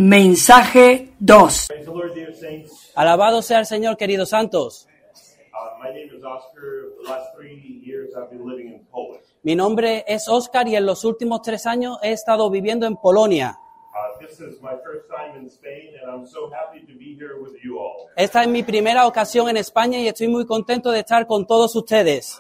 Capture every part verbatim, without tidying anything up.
Mensaje dos. Praise the Lord, dear saints. Alabado sea el Señor, queridos santos. Uh, my name is Oscar. The last three years I've been living in Poland. Mi nombre es Oscar y en los últimos tres años he estado viviendo en Polonia. Uh, this is my first time in Spain, and I'm so happy to be here with you all. Esta es mi primera ocasión en España y estoy muy contento de estar con todos ustedes.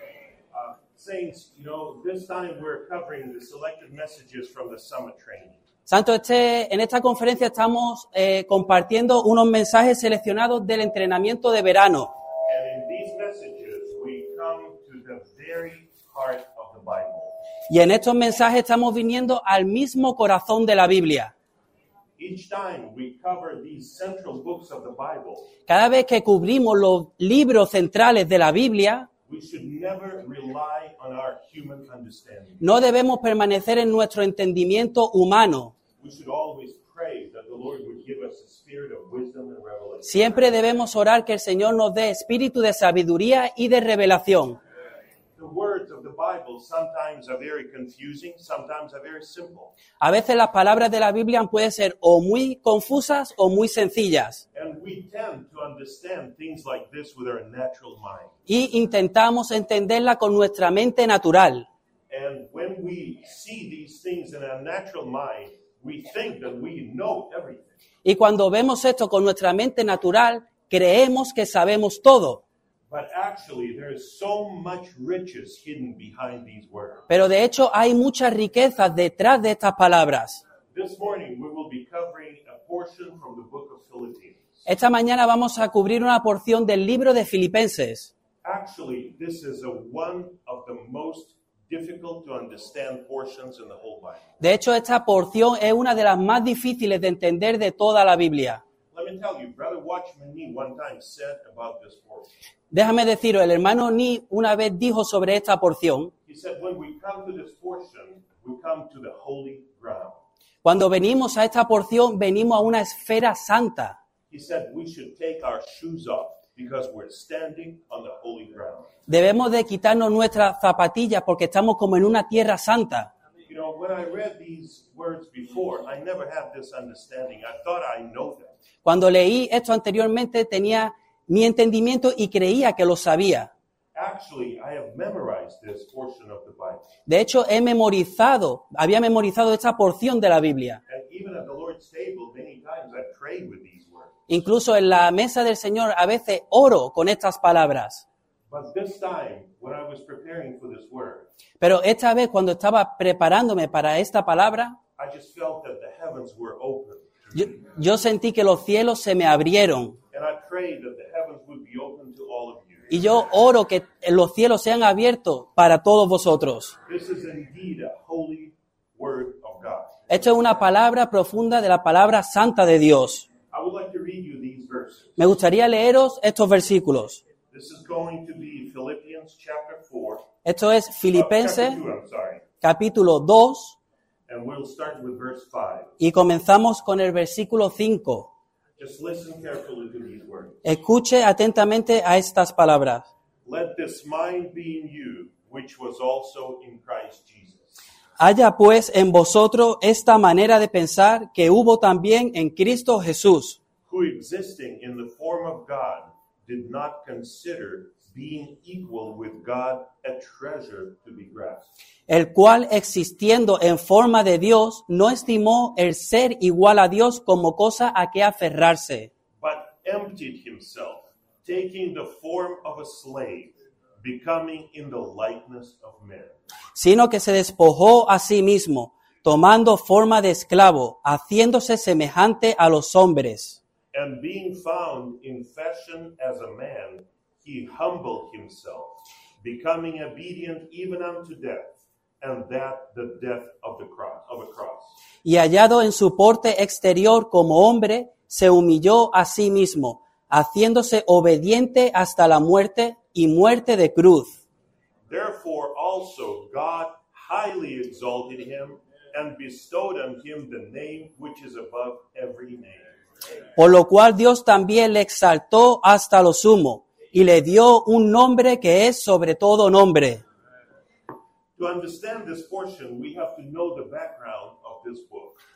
Uh, saints, you know, this time we're covering the selected messages from the summit training. Santo, este, en esta conferencia estamos eh, compartiendo unos mensajes seleccionados del entrenamiento de verano. And in these messages, we come to the very heart of the Bible. Y en estos mensajes estamos viniendo al mismo corazón de la Biblia. Each time we cover these central books of the Bible, Cada vez que cubrimos los libros centrales de la Biblia, we should never rely on our human understanding. no debemos permanecer en nuestro entendimiento humano. We should always pray that the Lord would give us a spirit of wisdom and revelation. Siempre debemos orar que el Señor nos dé espíritu de sabiduría y de revelación. The words of the Bible sometimes are very confusing, sometimes are very simple. A veces las palabras de la Biblia pueden ser o muy confusas o muy sencillas. And we tend to understand things like this with our natural mind. Y intentamos entenderla con nuestra mente natural. And when we see these things in our natural mind, we think that we know everything. Y cuando vemos esto con nuestra mente natural, creemos que sabemos todo. But actually, there is so much riches hidden behind these words. Pero de hecho hay muchas riquezas detrás de estas palabras. This morning, we will be covering a portion from the book of Philippians. Esta mañana vamos a cubrir una porción del libro de Filipenses. Actually, this is a, one of the most difficult to understand portions in the whole Bible. De hecho, esta porción es una de las más difíciles de entender de toda la Biblia. Let me tell you, Brother Watchman Nee one time said about this portion. Déjame deciros, el hermano Ni una vez dijo sobre esta porción, He said, when we come to this portion, we come to the holy ground. cuando venimos a esta porción, venimos a una esfera santa. He said we should take our shoes off because we're standing on the holy ground. Debemos de quitarnos nuestras zapatillas porque estamos como en una tierra santa. You know, when I read these words before, I never had this understanding. I thought I know them. Cuando leí esto anteriormente tenía mi entendimiento y creía que lo sabía. Actually, I have memorized this portion of the Bible. De hecho, he memorizado, había memorizado esta porción de la Biblia. And even at the Lord's table, many times I prayed with these words. Incluso en la mesa del Señor a veces oro con estas palabras. But this time, when I was preparing for this word, Pero esta vez, cuando estaba preparándome para esta palabra, I just felt that the heavens were open. yo, yo sentí que los cielos se me abrieron. And I prayed that the heavens would be open to all of you. Y yo oro que los cielos sean abiertos para todos vosotros. This is indeed a holy word of God. Esto es una palabra profunda de la palabra santa de Dios. I would like to read you these verses. Me gustaría leeros estos versículos. This is going to be Philippians chapter four. Esto es Oh, Filipenses chapter two, I'm sorry. capítulo dos And we'll start with verse five. y comenzamos con el versículo cinco. Just listen carefully to these words. Escuche atentamente a estas palabras. Let this mind be in you, which was also in Christ Jesus. Haya pues en vosotros esta manera de pensar que hubo también en Cristo Jesús, Who existing in the form of God did not consider being equal with God a treasure to be grasped, el cual existiendo en forma de Dios no estimó el ser igual a Dios como cosa a que aferrarse, but emptied himself, taking the form of a slave, becoming in the likeness of men. sino que se despojó a sí mismo, tomando forma de esclavo, haciéndose semejante a los hombres. And being found in fashion as a man, he humbled himself, becoming obedient even unto death, and that the death of the cross of a cross. Y hallado en su porte exterior como hombre, se humilló a sí mismo, haciéndose obediente hasta la muerte y muerte de cruz. Therefore also God highly exalted him and bestowed on him the name which is above every name. Por lo cual Dios también le exaltó hasta lo sumo, y le dio un nombre que es sobre todo nombre. To understand this portion, we have to know the background of this book.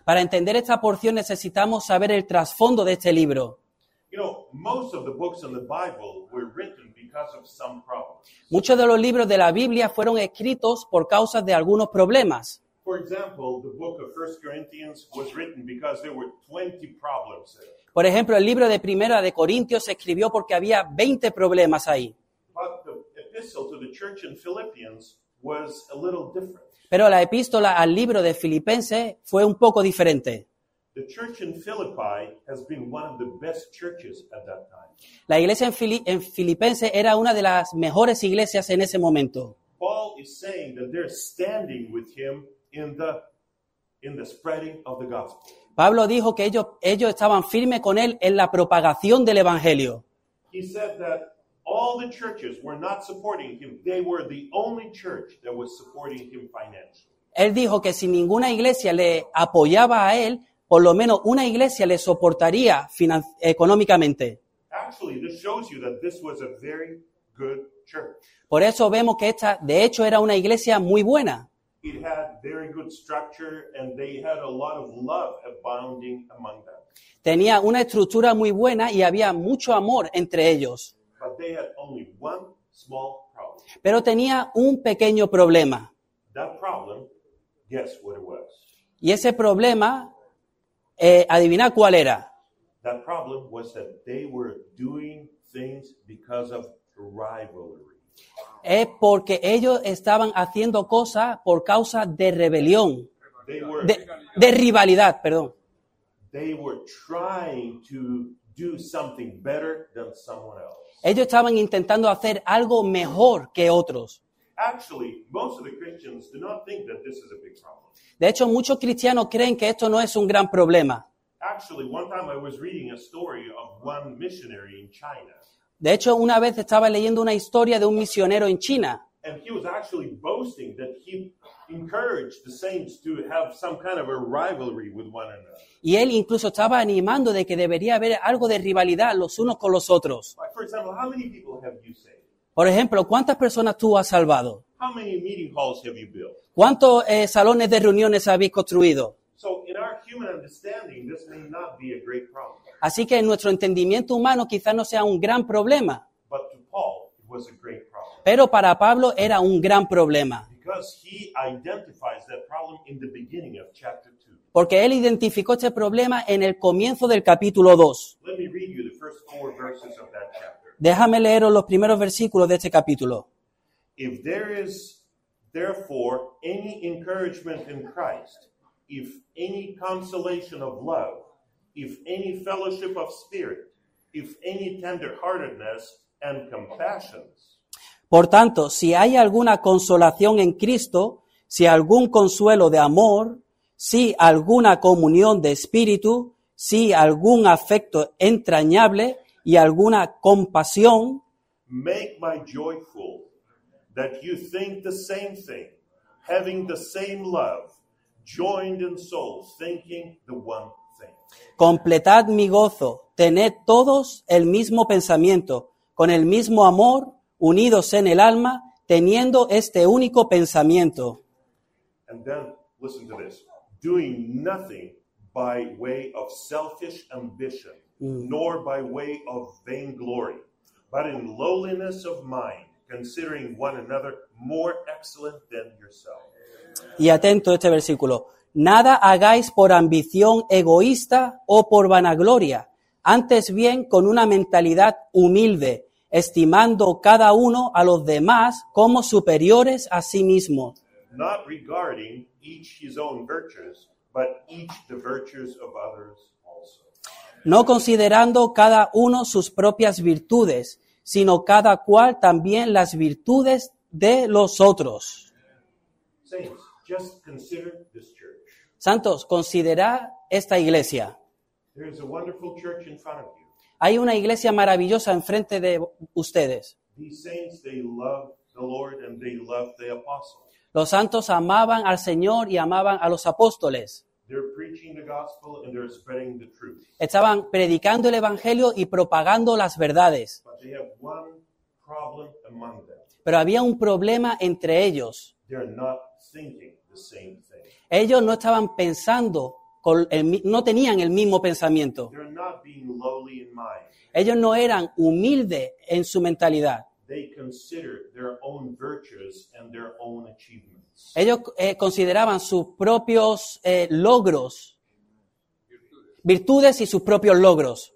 Para entender esta porción necesitamos saber el trasfondo de este libro. You know, most of the books in the Bible were written because of some problems. Muchos de los libros de la Biblia fueron escritos por causa de algunos problemas. For example, the book of First Corinthians was written because there were twenty problems in it. Por ejemplo, el libro de Primera de Corintios se escribió porque había veinte problemas ahí. But the epistle to the church in Philippians was a little different. Pero la epístola al libro de Filipenses fue un poco diferente. The church in Philippi has been one of the best churches at that time. La iglesia en, Fili- en Filipenses era una de las mejores iglesias en ese momento. Paul is saying that they're standing with him in the in the spreading of the gospel. Pablo dijo que ellos, ellos estaban firmes con él en la propagación del evangelio. He said that all the churches were not supporting him. They were the only church that was supporting him financially. Él dijo que si ninguna iglesia le apoyaba a él, por lo menos una iglesia le soportaría finan- económicamente. Actually, this shows you that this was a very good church. Por eso vemos que esta, de hecho, era una iglesia muy buena. It had very good structure and they had a lot of love abounding among them. Tenía una estructura muy buena y había mucho amor entre ellos. But they had only one small problem. Pero tenía un pequeño problema. That problem, guess what it was? Y ese problema, eh, adivina cuál era. That problem was that they were doing things because of rivalry. Es porque ellos estaban haciendo cosas por causa de rebelión, They were de, de rivalidad, perdón. they were trying to do something better than someone else. Ellos estaban intentando hacer algo mejor que otros. Actually, most of the Christians do not think that this is a big problem. De hecho, muchos cristianos creen que esto no es un gran problema. Actually, one time I was reading a story of one missionary in China, De hecho, una vez estaba leyendo una historia de un misionero en China. and he was actually boasting that he encouraged the saints to have some kind of a rivalry with one another. Y él incluso estaba animando de que debería haber algo de rivalidad los unos con los otros. Like, for example, how many people have you saved? Por ejemplo, ¿cuántas personas tú has salvado? How many meeting halls have you built? ¿Cuántos eh, salones de reuniones habéis construido? So, in our human understanding, this may not be a great problem. Así que en nuestro entendimiento humano quizás no sea un gran problema, But to Paul, it was a great problem. pero para Pablo era un gran problema, Because he identifies that problem in the beginning of chapter two. porque él identificó este problema en el comienzo del capítulo dos. Let me read you the first four verses of that chapter. Déjame leeros los primeros versículos de este capítulo. If there is therefore any encouragement in Christ, if any consolation of love, if any fellowship of spirit, if any tenderheartedness and compassions, Por tanto, si hay alguna consolación en Cristo, si algún consuelo de amor, si alguna comunión de espíritu, si algún afecto entrañable y alguna compasión, make my joy full, that you think the same thing, having the same love, joined in soul, thinking the one thing. completad mi gozo, tened todos el mismo pensamiento, con el mismo amor, unidos en el alma, teniendo este único pensamiento. And then, listen to this, doing nothing by way of selfish ambition, nor by way of vainglory, but in lowliness of mind, considering one another more excellent than yourself. Y atento a este versículo. Nada hagáis por ambición egoísta o por vanagloria, antes bien con una mentalidad humilde, estimando cada uno a los demás como superiores a sí mismo, Not regarding each his own virtues, but each the virtues of others also. no considerando cada uno sus propias virtudes, sino cada cual también las virtudes de los otros. Saints, just consider this church. Santos, considerad esta iglesia. There is a wonderful church in front of you. Hay una iglesia maravillosa enfrente de ustedes. These saints, they love the Lord and they love the apostles. Los santos amaban al Señor y amaban a los apóstoles. They're preaching the gospel and they're spreading the truth. Estaban predicando el evangelio y propagando las verdades. But they have one problem among them. Pero había un problema entre ellos. They're not thinking the same thing. Ellos no estaban pensando con el mi- no tenían el mismo pensamiento. They're not being lowly in mind. Ellos no eran humildes en su mentalidad. They consider their own virtues and their own achievements. Ellos eh, consideraban sus propios eh, logros, virtudes y sus propios logros.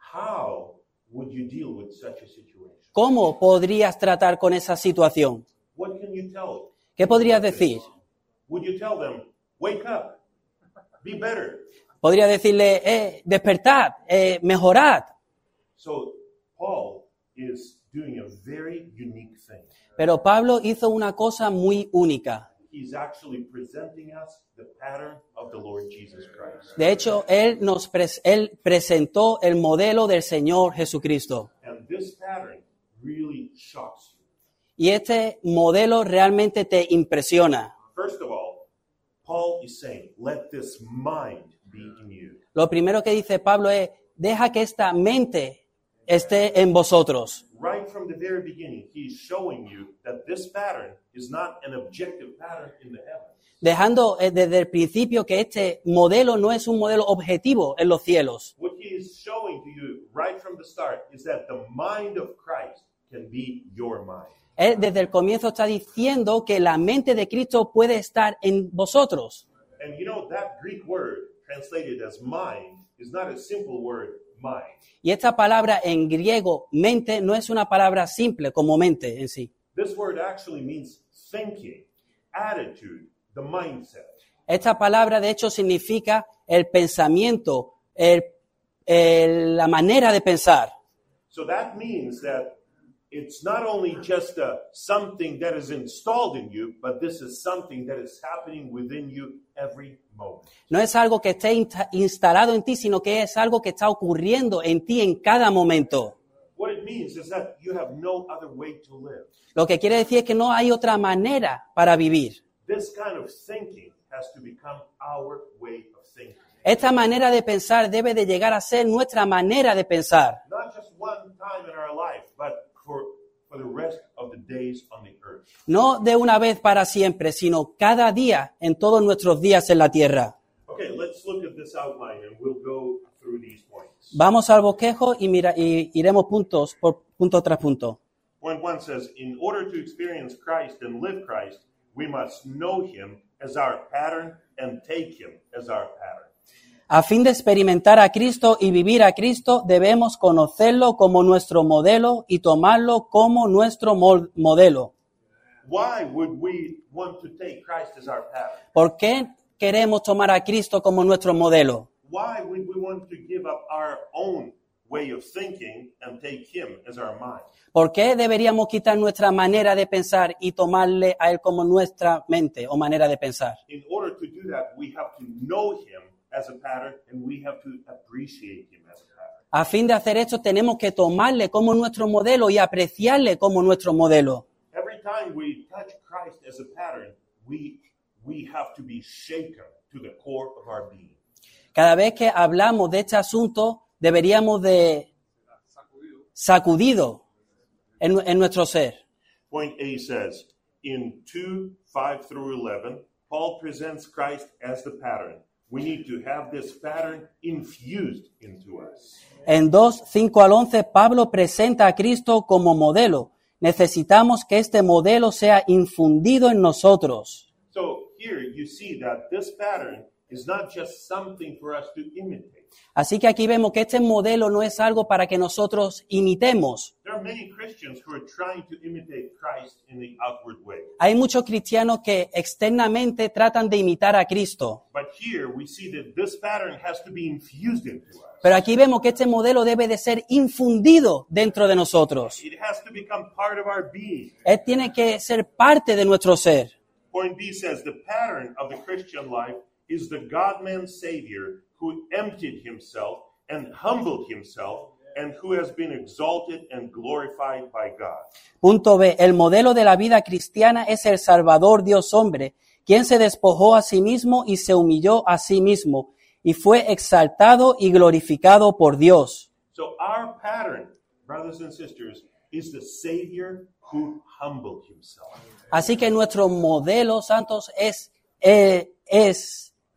How would you deal with such a situation? ¿Cómo podrías tratar con esa situación? What can you tell? ¿Qué podrías decir? Would you tell them, wake up, be better? Podría decirle, eh, despertad, eh, mejorad. So Paul is doing a very unique thing. Pero Pablo hizo una cosa muy única. He's actually presenting us the pattern of the Lord Jesus Christ. De hecho, él nos pres- él presentó el modelo del Señor Jesucristo. And this pattern really shocks you. Y este modelo realmente te impresiona. First of all, Paul is saying, let this mind be in you. Lo primero que dice Pablo es, deja que esta mente esté en vosotros. Right from the very beginning, he's showing you that this pattern is not an objective pattern in the heavens. Dejando eh, desde el principio que este modelo no es un modelo objetivo en los cielos. What he is showing to you right from the start is that the mind of Christ can be your mind. Él desde el comienzo está diciendo que la mente de Cristo puede estar en vosotros. And you know, that Greek word translated as mind is not a simple word, mind. Y esta palabra en griego, mente, no es una palabra simple como mente en sí. This word actually means thinking, attitude, the mindset. Esta palabra, de hecho, significa el pensamiento, el- el- la manera de pensar. So that means that it's not only just a, something that is installed in you, but this is something that is happening within you every moment. No es algo que esté insta- instalado en ti, sino que es algo que está ocurriendo en ti en cada momento. What it means is that you have no other way to live. Lo que quiere decir es que no hay otra manera para vivir. This kind of thinking has to become our way of thinking. Esta manera de pensar debe de llegar a ser nuestra manera de pensar. Not just one time in our life, but for, for the rest of the days on the earth. No de una vez para siempre, sino cada día en todos nuestros días en la tierra. Okay, let's look at this outline and we'll go through these points. Vamos al bosquejo y, mira, y iremos puntos por punto tras punto. Point one says, in order to experience Christ and live Christ, we must know him as our pattern and take him as our pattern. A fin de experimentar a Cristo y vivir a Cristo, debemos conocerlo como nuestro modelo y tomarlo como nuestro mol- modelo. Why would we want to take Christ as our pattern? ¿Por qué queremos tomar a Cristo como nuestro modelo? Why would we want to give up our own way of thinking and take him as our mind? ¿Por qué deberíamos quitar nuestra manera de pensar y tomarle a Él como nuestra mente o manera de pensar? In order to do that, we have to know him as a pattern and we have to appreciate him as a pattern. A fin de hacer esto, tenemos que tomarle como nuestro modelo y apreciarle como nuestro modelo. Every time we touch Christ as a pattern, we, we have to be shaken to the core of our being. Cada vez que hablamos de este asunto, deberíamos de sacudido en, en nuestro ser. Point A says, in two, five through eleven, Paul presents Christ as the pattern. We need to have this pattern infused into us. En dos, cinco al once, Pablo presenta a Cristo como modelo. Necesitamos que este modelo sea infundido en nosotros. So here you see that this pattern is not just something for us to imitate. Así que aquí vemos que este modelo no es algo para que nosotros imitemos. There are many Christians who are trying to imitate Christ in the outward way. Hay muchos cristianos que externamente tratan de imitar a Cristo. But here we see that this pattern has to be infused into us. Pero aquí vemos que este modelo debe de ser infundido dentro de nosotros. It has to become part of our being. Él tiene que ser parte de nuestro ser. Point B says the pattern of the Christian life is the God-man Savior who emptied himself and humbled himself and who has been exalted and glorified by God. Punto B. El modelo de la vida cristiana es el Salvador Dios hombre, quien se despojó a sí mismo y se humilló a sí mismo y fue exaltado y glorificado por Dios. So our pattern, brothers and sisters, is the Savior who humbled himself. Así que nuestro modelo, santos, es, eh, es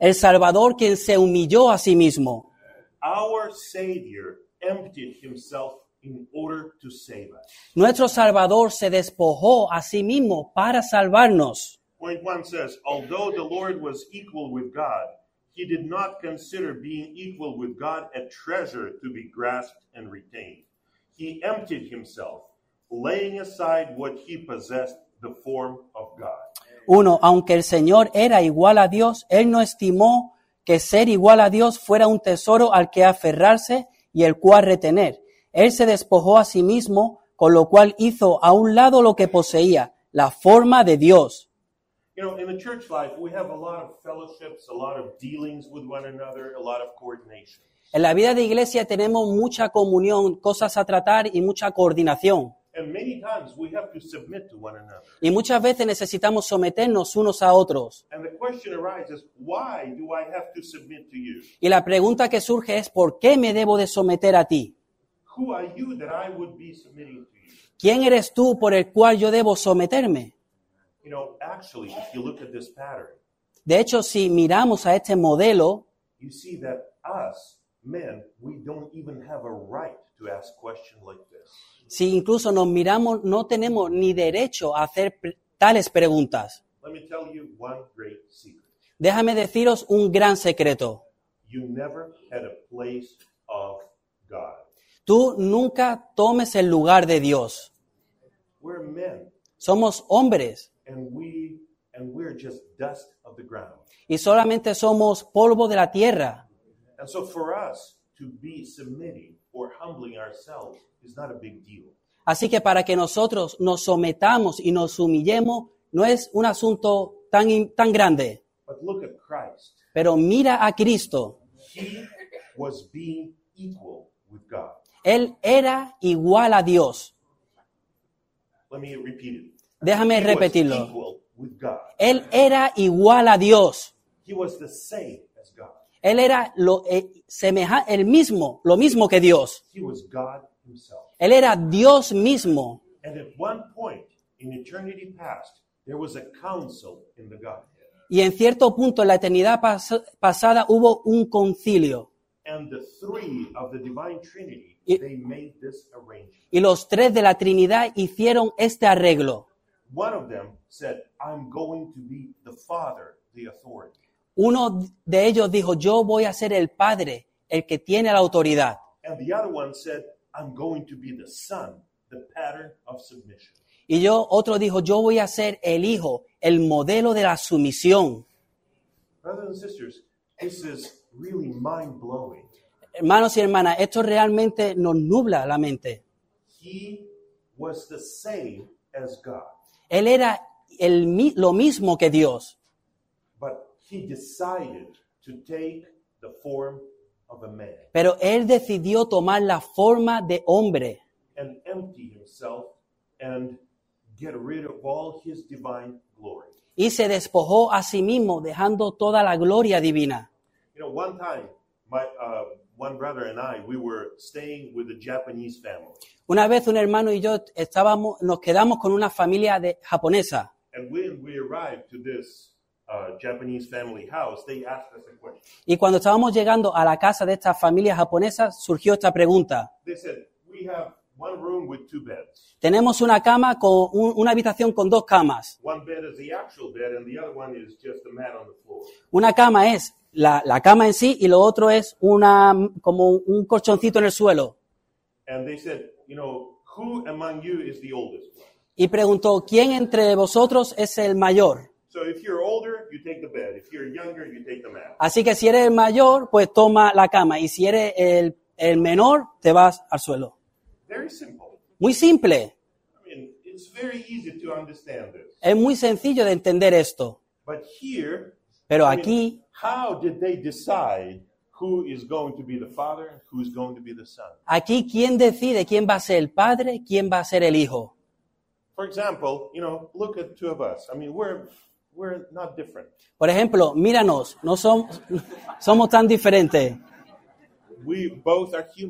El Salvador quien se humilló a sí mismo. Our Savior emptied himself in order to save us. Nuestro Salvador se despojó a sí mismo para salvarnos. Point one says, although the Lord was equal with God, he did not consider being equal with God a treasure to be grasped and retained. He emptied himself, laying aside what he possessed, the form of God. Uno, aunque el Señor era igual a Dios, Él no estimó que ser igual a Dios fuera un tesoro al que aferrarse y el cual retener. Él se despojó a sí mismo, con lo cual hizo a un lado lo que poseía, la forma de Dios. You know, in the church life, we have a lot of fellowships, a lot of dealings with one another, a lot of coordination. En la vida de iglesia tenemos mucha comunión, cosas a tratar y mucha coordinación. And many times we have to submit to one another. Y muchas veces necesitamos someternos unos a otros. And the question arises, why do I have to submit to you? Y la pregunta que surge es, ¿por qué me debo de someter a ti? Who are you that I would be submitting to you? ¿Quién eres tú por el cual yo debo someterme? You know, actually, if you look at this pattern, De hecho, si miramos a este modelo, you see that us, men, we don't even have a right to ask questions like this. si incluso nos miramos, no tenemos ni derecho a hacer pre- tales preguntas. Let me tell you one great secret. Déjame deciros un gran secreto. You never had a place of God. Tú nunca tomes el lugar de Dios. We're men, Somos hombres and we and we're just dust of the ground. y solamente somos polvo de la tierra. And so for us to be submitting or humbling ourselves is not a big deal. Así que para que nosotros nos sometamos y nos humillemos no es un asunto tan, in- tan grande. But look at Christ. Pero mira a Cristo. He was being equal with God. Él era igual a Dios. Let me repeat it. Déjame He was repetirlo. equal with God. Él era igual a Dios. He was the same as God. Él era lo eh, semeja- el mismo, lo mismo que Dios. He was God himself. Él era Dios mismo. And at one point in eternity past, there was a council in the Godhead. Y en cierto punto en la eternidad pas- pasada hubo un concilio. And the three of the divine Trinity, Y- they made this arrangement. Y los tres de la Trinidad hicieron este arreglo. One of them said, I'm going to be the Father, the authority. Uno de ellos dijo, yo voy a ser el Padre, el que tiene la autoridad. And the other one said, I'm going to be the Son, the pattern of submission. Y yo, otro dijo, yo voy a ser el Hijo, el modelo de la sumisión. Brothers and sisters, this is really mind-blowing. Hermanos y hermanas, esto realmente nos nubla la mente. He was the same as God, Él era el, mi- lo mismo que Dios, but he decided to take the form of a man pero Él decidió tomar la forma de hombre and empty himself and get rid of all his divine glory. y se despojó a sí mismo, dejando toda la gloria divina. You know, one time, my uh, one brother and I, we were staying with a Japanese family, Una vez un hermano y yo estábamos, nos quedamos con una familia de, japonesa. and when we arrived to this uh, Japanese family house, they asked us a question. Y cuando estábamos llegando a la casa de esta familia japonesa, surgió esta pregunta. They said, "We have one room with two beds. Tenemos una cama con un- una habitación con dos camas. One bed is the actual bed, and the other one is just a mat on the floor." Una cama es la, la cama en sí y lo otro es una como un colchoncito en el suelo. And they said, "You know, who among you is the oldest one?" Y preguntó, ¿quién entre vosotros es el mayor? So if you're older, you take the bed. If you're younger, you take the mat. Así que si eres el mayor, pues toma la cama. Y si eres el, el menor, te vas al suelo. Very simple. Muy simple. I mean, it's very easy to understand this. Es muy sencillo de entender esto. But here, Pero I mean, aquí, how did they decide who is going to be the father and who is going to be the son? aquí, ¿quién decide quién va a ser el padre, quién va a ser el hijo? For example, you know, look at two of us. I mean, we're we're not different. Por ejemplo, míranos, no somos, somos tan diferentes. We both are human.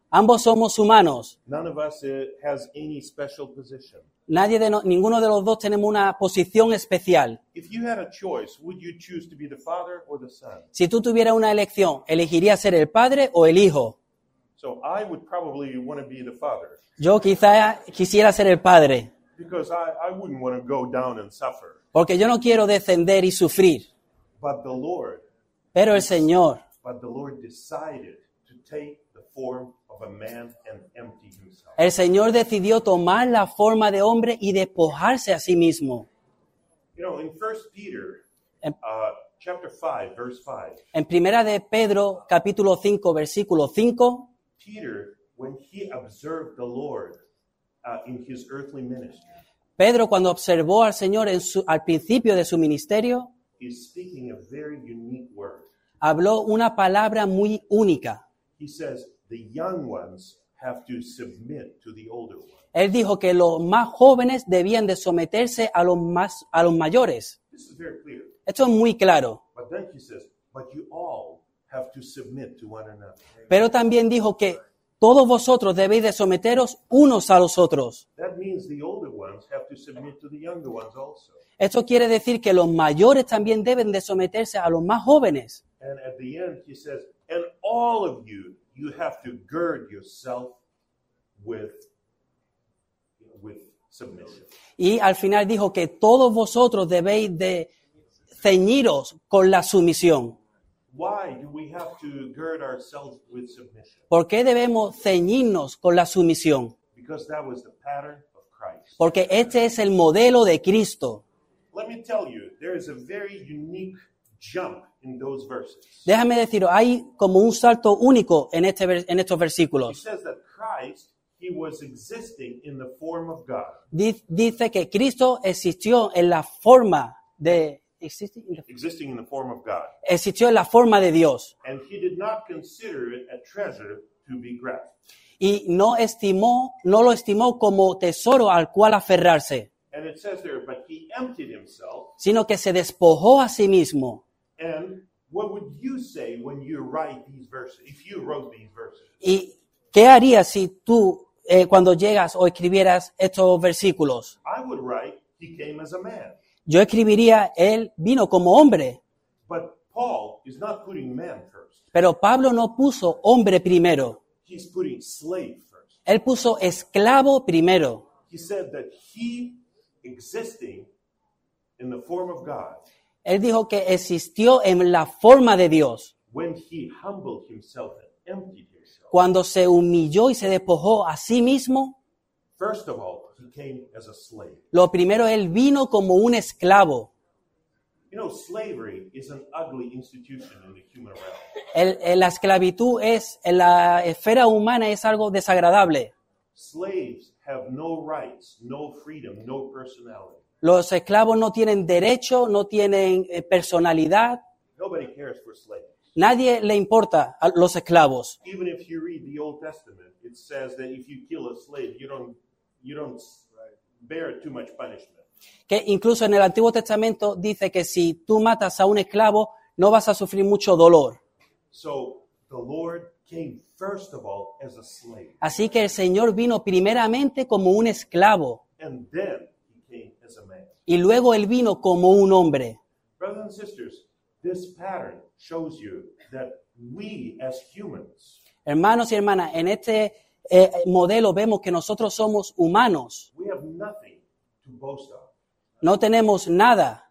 Ambos somos humanos. None of us uh, has any special position. Nadie de no- ninguno de los dos tenemos una posición especial. If you had a choice, would you choose to be the father or the son? Si tú tuvieras una elección, ¿elegirías ser el padre o el hijo? So I would probably want to be the father Yo quizá quisiera ser el padre, because I, I wouldn't want to go down and suffer. porque yo no quiero descender y sufrir. But the Lord, Pero el Señor, but the Lord decided to take the form of a man and empty himself. el Señor decidió tomar la forma de hombre y despojarse a sí mismo. You know, in First Peter, En, uh, chapter five, verse five, en primera de Pedro, capítulo cinco, versículo cinco, Peter, when he observed the Lord uh, in his earthly ministry, Pedro cuando observó al Señor en su, al principio de su ministerio, is speaking a very unique word. habló una palabra muy única. He says, the young ones have to submit to the older ones. Él dijo que los más jóvenes debían de someterse a los, más, a los mayores. This is very clear. Esto es muy claro. But then he says, but you all have to submit to one another. Pero también dijo que todos vosotros debéis de someteros unos a los otros. That means the older ones have to submit to the younger ones also. Esto quiere decir que los mayores también deben de someterse a los más jóvenes. And at the end, he says, and all of you, you have to gird yourself with, with submission. Y al final dijo que todos vosotros debéis de ceñiros con la sumisión. Why do we have to gird ourselves with submission? ¿Por qué debemos ceñirnos con la sumisión? Because that was the pattern of Christ. Porque este es el modelo de Cristo. Let me tell you, there is a very unique jump in those verses. Déjame deciros, hay como un salto único en, este, ver- en estos It versículos. says that Christ, he was existing in the form of God. Di- Dice que Cristo existió en la forma de... ¿existe? Existing in the form of God. Existió en la forma de Dios. And he did not consider it a treasure to be grasped. Y no estimó, no lo estimó como tesoro al cual aferrarse, And it says there, but he emptied himself. sino que se despojó a sí mismo. And what would you say when you write these verses, if you wrote these verses? ¿Y qué harías si tú, eh, cuando llegas o escribieras estos versículos? I would write, he came as a man. Yo escribiría, él vino como hombre, But Paul is not putting man first. pero Pablo no puso hombre primero. He's putting slave first. Él puso esclavo primero. He said that he, existing in the form of God, Él dijo que existió en la forma de Dios. when he humbled himself and emptied himself, Cuando se humilló y se despojó a sí mismo, first of all, he came as a slave. lo primero, él vino como un esclavo. You know, slavery is an ugly institution in the human realm. El- el- la esclavitud es, en la esfera humana es algo desagradable. Slaves have no rights, no freedom, no personality. Los esclavos no tienen derecho, no tienen eh, personalidad. Nobody cares for slaves. Nadie le importa a los esclavos. Even if you read the Old Testament, it says that if you kill a slave, you don't you don't bear too much punishment. Que incluso en el Antiguo Testamento dice que si tú matas a un esclavo, no vas a sufrir mucho dolor. So the Lord came first of all as a slave, Así que el Señor vino primeramente como un esclavo and then he came as a man. y luego él vino como un hombre. Brothers and sisters, this pattern shows you that we as humans, Hermanos y hermanas, en este eh, modelo vemos que nosotros somos humanos. we have nothing to boast of. No tenemos nada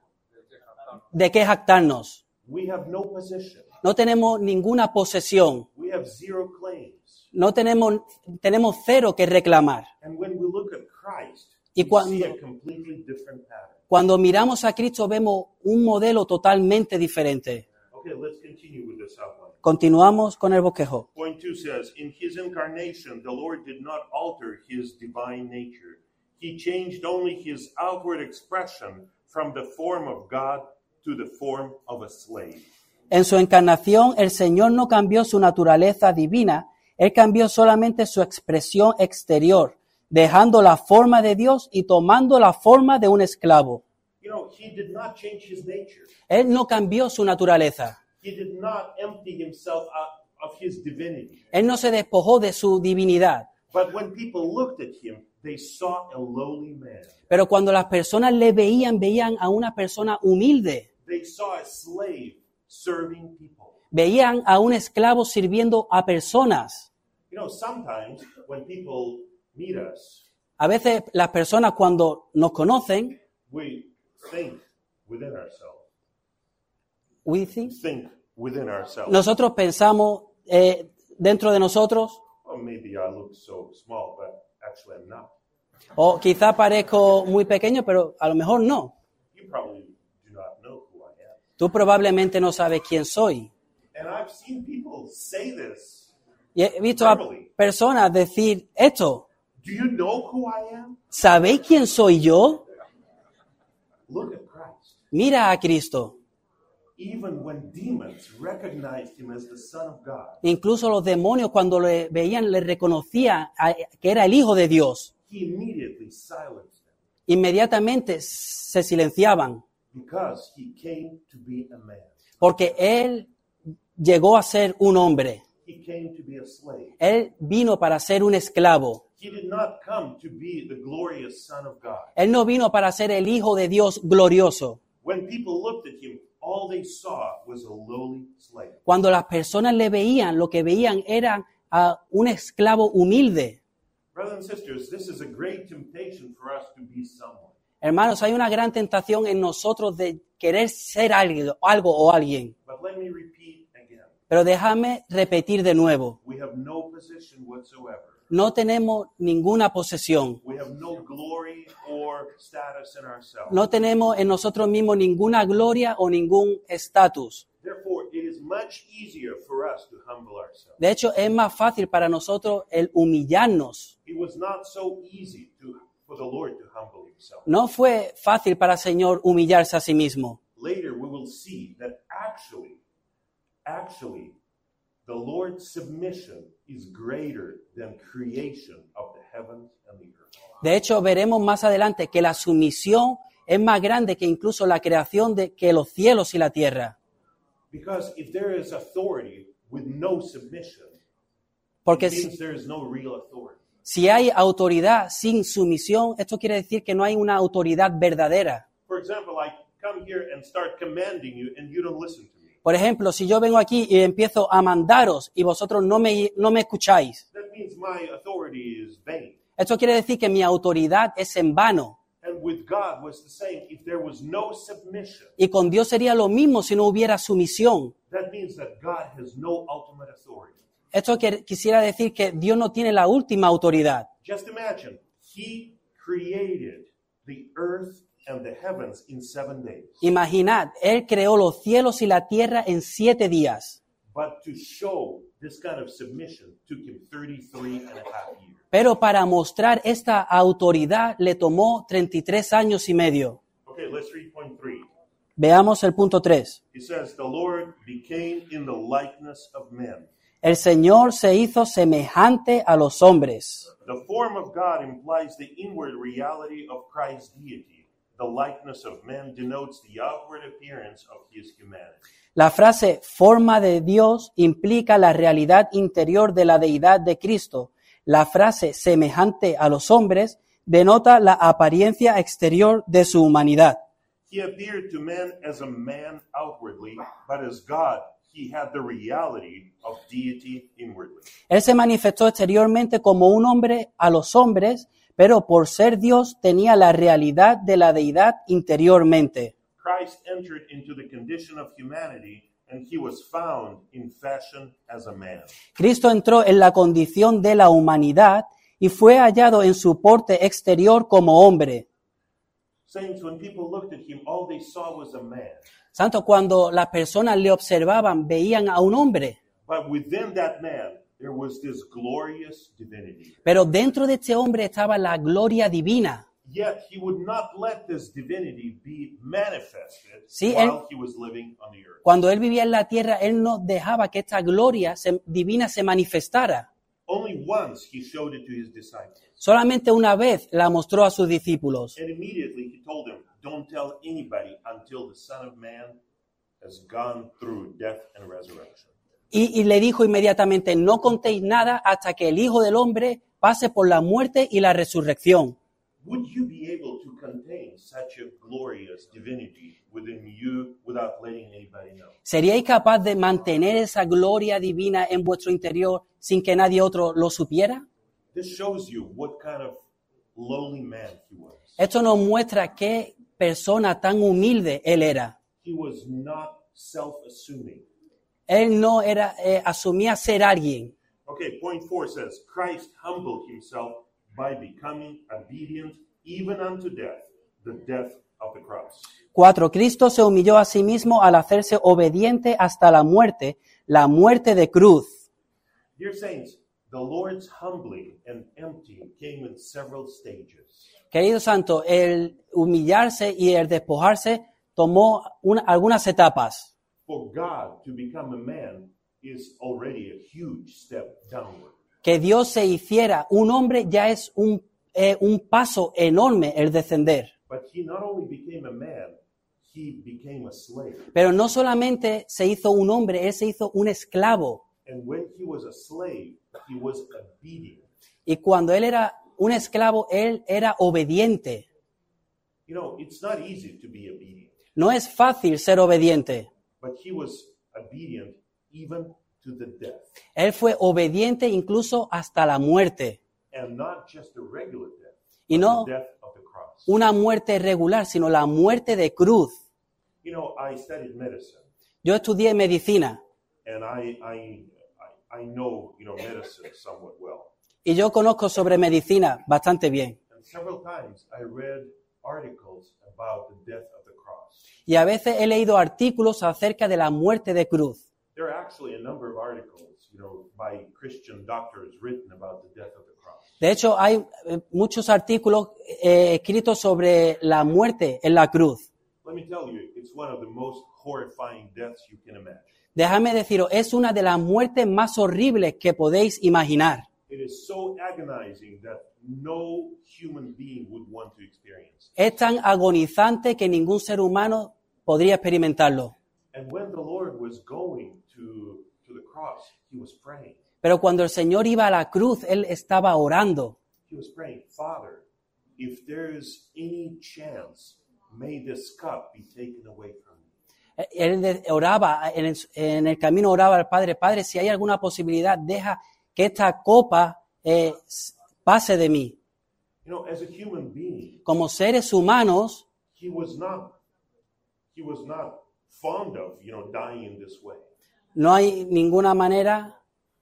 de qué jactarnos. We have no position. No tenemos ninguna posesión. We have zero claims. No tenemos, tenemos cero que reclamar. And when we look at Christ, Y we cuando- see a completely different pattern. Cuando miramos a Cristo vemos un modelo totalmente diferente. Okay, let's continue with this outline. Continuamos con el bosquejo. Point two says, in his incarnation, the Lord did not alter his divine nature. He changed only his outward expression from the form of God to the form of a slave. En su encarnación, el Señor no cambió su naturaleza divina, Él cambió solamente su expresión exterior, dejando la forma de Dios y tomando la forma de un esclavo. You know, he did not change his nature. Él no cambió su naturaleza. He did not empty himself of his divinity. Él no se despojó de su divinidad. But when people looked at him, they saw a lowly man. Pero cuando las personas le veían, veían a una persona humilde. They saw a slave serving people. Veían a un esclavo sirviendo a personas. You know, sometimes when people meet us, A veces las personas cuando nos conocen, we think within ourselves. we think, Think within ourselves. nosotros pensamos eh, dentro de nosotros, Oh, maybe I look so small, but actually I'm not. o quizá parezco muy pequeño, pero a lo mejor no. You probably do not know who I am. Tú probablemente no sabes quién soy. And I've seen people say this. Y he visto a personas decir esto. Do you know who I am? ¿Sabéis quién soy yo? Look at Christ. Mira a Cristo. Even when demons recognized him as the Son of God, Incluso los demonios cuando le veían le reconocían a- que era el Hijo de Dios. he immediately silenced them Inmediatamente se silenciaban because he came to be a man. porque Él llegó a ser un hombre. He came to be a slave. Él vino para ser un esclavo. He did not come to be the glorious Son of God. Él no vino para ser el Hijo de Dios glorioso. When people looked at him, all they saw was a lowly slave. Cuando las personas le veían, lo que veían era a un esclavo humilde. Brothers and sisters, this is a great temptation for us to be someone. Hermanos, hay una gran tentación en nosotros de querer ser algo, algo o alguien. But let me repeat again. Pero déjame repetir de nuevo. We have no position whatsoever. No tenemos ninguna posesión. We have no glory or status in ourselves. No tenemos en nosotros mismos ninguna gloria o ningún estatus. Therefore, it is much easier for us to humble ourselves. De hecho, es más fácil para nosotros el humillarnos. It was not so easy to, for the Lord to humble himself. No fue fácil para el Señor humillarse a sí mismo. Later, we will see that actually, actually, the Lord's submission is greater than creation of the heavens and the earth. De hecho, veremos más adelante que la sumisión es más grande que incluso la creación de que los cielos y la tierra. Because if there is authority with no submission, Porque it si, means there is no real authority. si hay autoridad sin sumisión, esto quiere decir que no hay una autoridad verdadera. For example, I come here and start commanding you and you don't listen to me. Por ejemplo, si yo vengo aquí y empiezo a mandaros y vosotros no me, no me escucháis, That means my authority is vain. esto quiere decir que mi autoridad es en vano. And with God was the same. If there was no submission, Y con Dios sería lo mismo si no hubiera sumisión. that means that God has no ultimate authority. Esto que- quisiera decir que Dios no tiene la última autoridad. Just imagine, He created the earth and the heavens in seven days. Imaginad, Él creó los cielos y la tierra en siete días. But to show this kind of submission took Him thirty-three and a half years. Pero para mostrar esta autoridad le tomó treinta y tres años y medio. Okay, let's read point three. Veamos el punto tres. He says, the Lord became in the likeness of men. El Señor se hizo semejante a los hombres. The form of God implies the inward reality of Christ's deity. The likeness of men denotes the outward appearance of His humanity. La frase forma de Dios implica la realidad interior de la deidad de Cristo. La frase semejante a los hombres denota la apariencia exterior de su humanidad. He appeared to men as a man outwardly, but as God, He had the reality of deity inwardly. Él se manifestó exteriormente como un hombre a los hombres, pero por ser Dios tenía la realidad de la deidad interiormente. Christ entered into the condition of humanity, and He was found in fashion as a man. Cristo entró en la condición de la humanidad y fue hallado en su porte exterior como hombre. Saints, when people looked at Him, all they saw was a man. Santo, cuando las personas le observaban, veían a un hombre. But within that man, there was this glorious divinity. Pero dentro de este hombre estaba la gloria divina. Yet He would not let this divinity be manifested Sí, while él- He was living on the earth. Cuando él vivía en la tierra, él no dejaba que esta gloria se- divina se manifestara. Only once He showed it to His disciples. Solamente una vez la mostró a sus discípulos. And immediately He told them, don't tell anybody until the Son of Man has gone through death and resurrection. Y, y le dijo inmediatamente, no contéis nada hasta que el Hijo del Hombre pase por la muerte y la resurrección. Would you be able to contain such a glorious divinity within you without letting anybody know? ¿Seríais capaz de mantener esa gloria divina en vuestro interior sin que nadie otro lo supiera? This shows you what kind of lowly man he was. Esto nos muestra qué persona tan humilde él era. He was not self-assuming. Él no era, eh, asumía ser alguien. Okay, point four says, Christ humbled himself by becoming obedient even unto death, the death of the cross. Cuatro, Cristo se humilló a sí mismo al hacerse obediente hasta la muerte, la muerte de cruz. Dear saints, the Lord's humbling and emptying came in several stages. Querido santo, el humillarse y el despojarse tomó una- algunas etapas. For God to become a man is already a huge step downward. Que Dios se hiciera un hombre ya es un, eh, un paso enorme el descender. But he not only became a man, he became a slave. Pero no solamente se hizo un hombre, él se hizo un esclavo. And when he was a slave, he was obedient. Y cuando él era un esclavo, él era obediente. You know, it's not easy to be obedient, No es fácil ser obediente. but he was obedient even to the death. Él fue obediente incluso hasta la muerte. And not just a regular death, Y but no the death of the cross. una muerte regular, sino la muerte de cruz. You know, I studied medicine, Yo estudié medicina and I, I, I, I know, you know, medicine somewhat well. y yo conozco sobre medicina bastante bien. And several times I read articles about the death of the cross. Y a veces he leído artículos acerca de la muerte de cruz. There are actually a number of articles, you know, by Christian doctors written about the death of the cross. De hecho, hay eh, muchos artículos eh, escritos sobre la muerte en la cruz. Let me tell you, it's one of the most horrifying deaths you can imagine. Déjame deciros, es una de las muertes más horribles que podéis imaginar. It is so agonizing that no human being would want to experience. Es tan agonizante que ningún ser humano podría experimentarlo. And when the Lord was going to, to the cross, he was praying. Pero cuando el Señor iba a la cruz, Él estaba orando. He was praying, Father, if there is any chance, may this cup be taken away from me. Él de- oraba, en el, en el camino oraba al Padre, Padre, si hay alguna posibilidad, deja que esta copa eh, s- pase de mí. You know, as a human being, Como seres humanos, he was not, he was not fond of, you know, dying in this way. no hay ninguna manera,